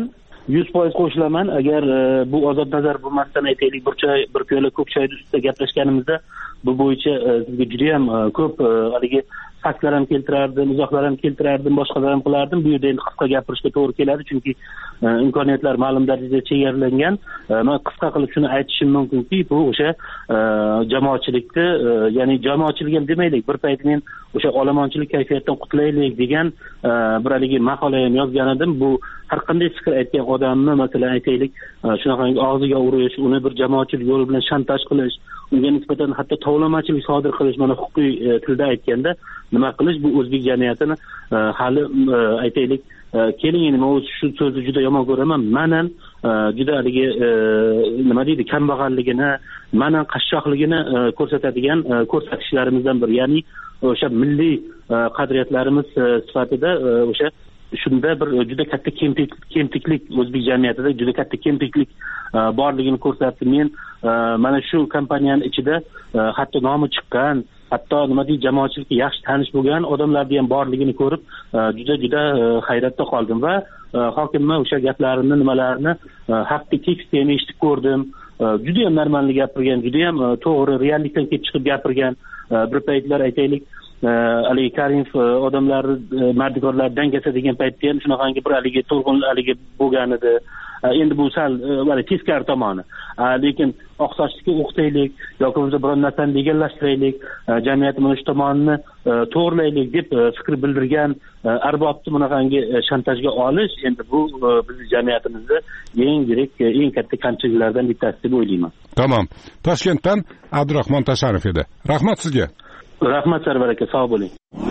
yuz foiz qo'shilaman. Agar bu ozod nazar bo'lmasdan aytaylik bir choy, bir piyola ko'k choyni ustida gaplashganimizda bu bo'yicha sizga juda ham ko'p haligi faktlar ham keltirardim, izohlar ham keltirardim, boshqalar ham qilardim. Bu yerda endi qisqa gapirishga to'g'ri keladi, chunki imkoniyatlar ma'lum darajada chegaralangan. Men qisqa qilib shuni aytishim mumkinki, bu o'sha jamoatchilikni, ya'ni jamoatchilik ham demaylik, bir payt men o'sha olomonchilik kayfiyatdan qutulaylik degan bir haligi maqola ham yozgan edim. Bu har qanday fikr aytgan odamni, masalan aytaylik, shunaqangi og'ziga urish, uni bir jamoatchilik yo'li bilan shantaj qilish, unga nisbatan hatto tovlamachilik sodir qilish, mana huquqiy tilda aytganda nima qilish, bu o'zbek jamiyatini hali aytaylik, keling endi men shu so'zni juda yomon ko'raman, manan juda haligi nima deydi, kambag'alligini, manan qashshoqligini ko'rsatadigan ko'rsatkichlarimizdan biri, ya'ni o'sha milliy qadriyatlarimiz sifatida o'sha shunda bir juda katta kemtiklik, o'zbek jamiyatida juda katta kemtiklik borligini ko'rsatdi. Men mana shu kompaniyani ichida hatto nomi chiqqan, hatto nima deydi, jamoatchilikka yaxshi tanish bo'lgan odamlarning ham borligini ko'rib juda juda hayratda qoldim va hokimman o'sha gaplarini, nimalarini haqiqiy tekstda ham eshitib ko'rdim. Juda ham normalni gapirgan, juda ham to'g'ri, reallikdan kelib chiqib gapirgan. Bir paytlar aytaylik, haligi Karimov odamlar, mardikorlar dangasa degan paytda ham shunaqangi bir haligi to'lg'in haligi bo'lgan edi. Endi bu sal teskari tomoni. Lekin oqsochlikka o'qitaylik yoki bo'lmasa biron narsani legallashtiraylik, jamiyat mana shu tomonini to'g'rilaylik deb fikr bildirgan arbobni bunaqangi shantajga olish, endi bu bizning jamiyatimizda eng yirik, eng katta kamchiliklardan bittasi deb o'ylayman. Tamom. Toshkentdan Abdurahmon Tasharov edi. Rahmat sizga. Rahmat Sarvar aka, sog' bo'ling.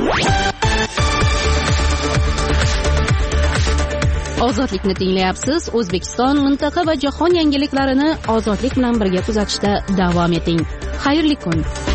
Ozodlikni tinglayapsiz. O'zbekiston, mintaqa va jahon yangiliklarini ozodlik bilan birga kuzatishda davom eting. Xayrli kun.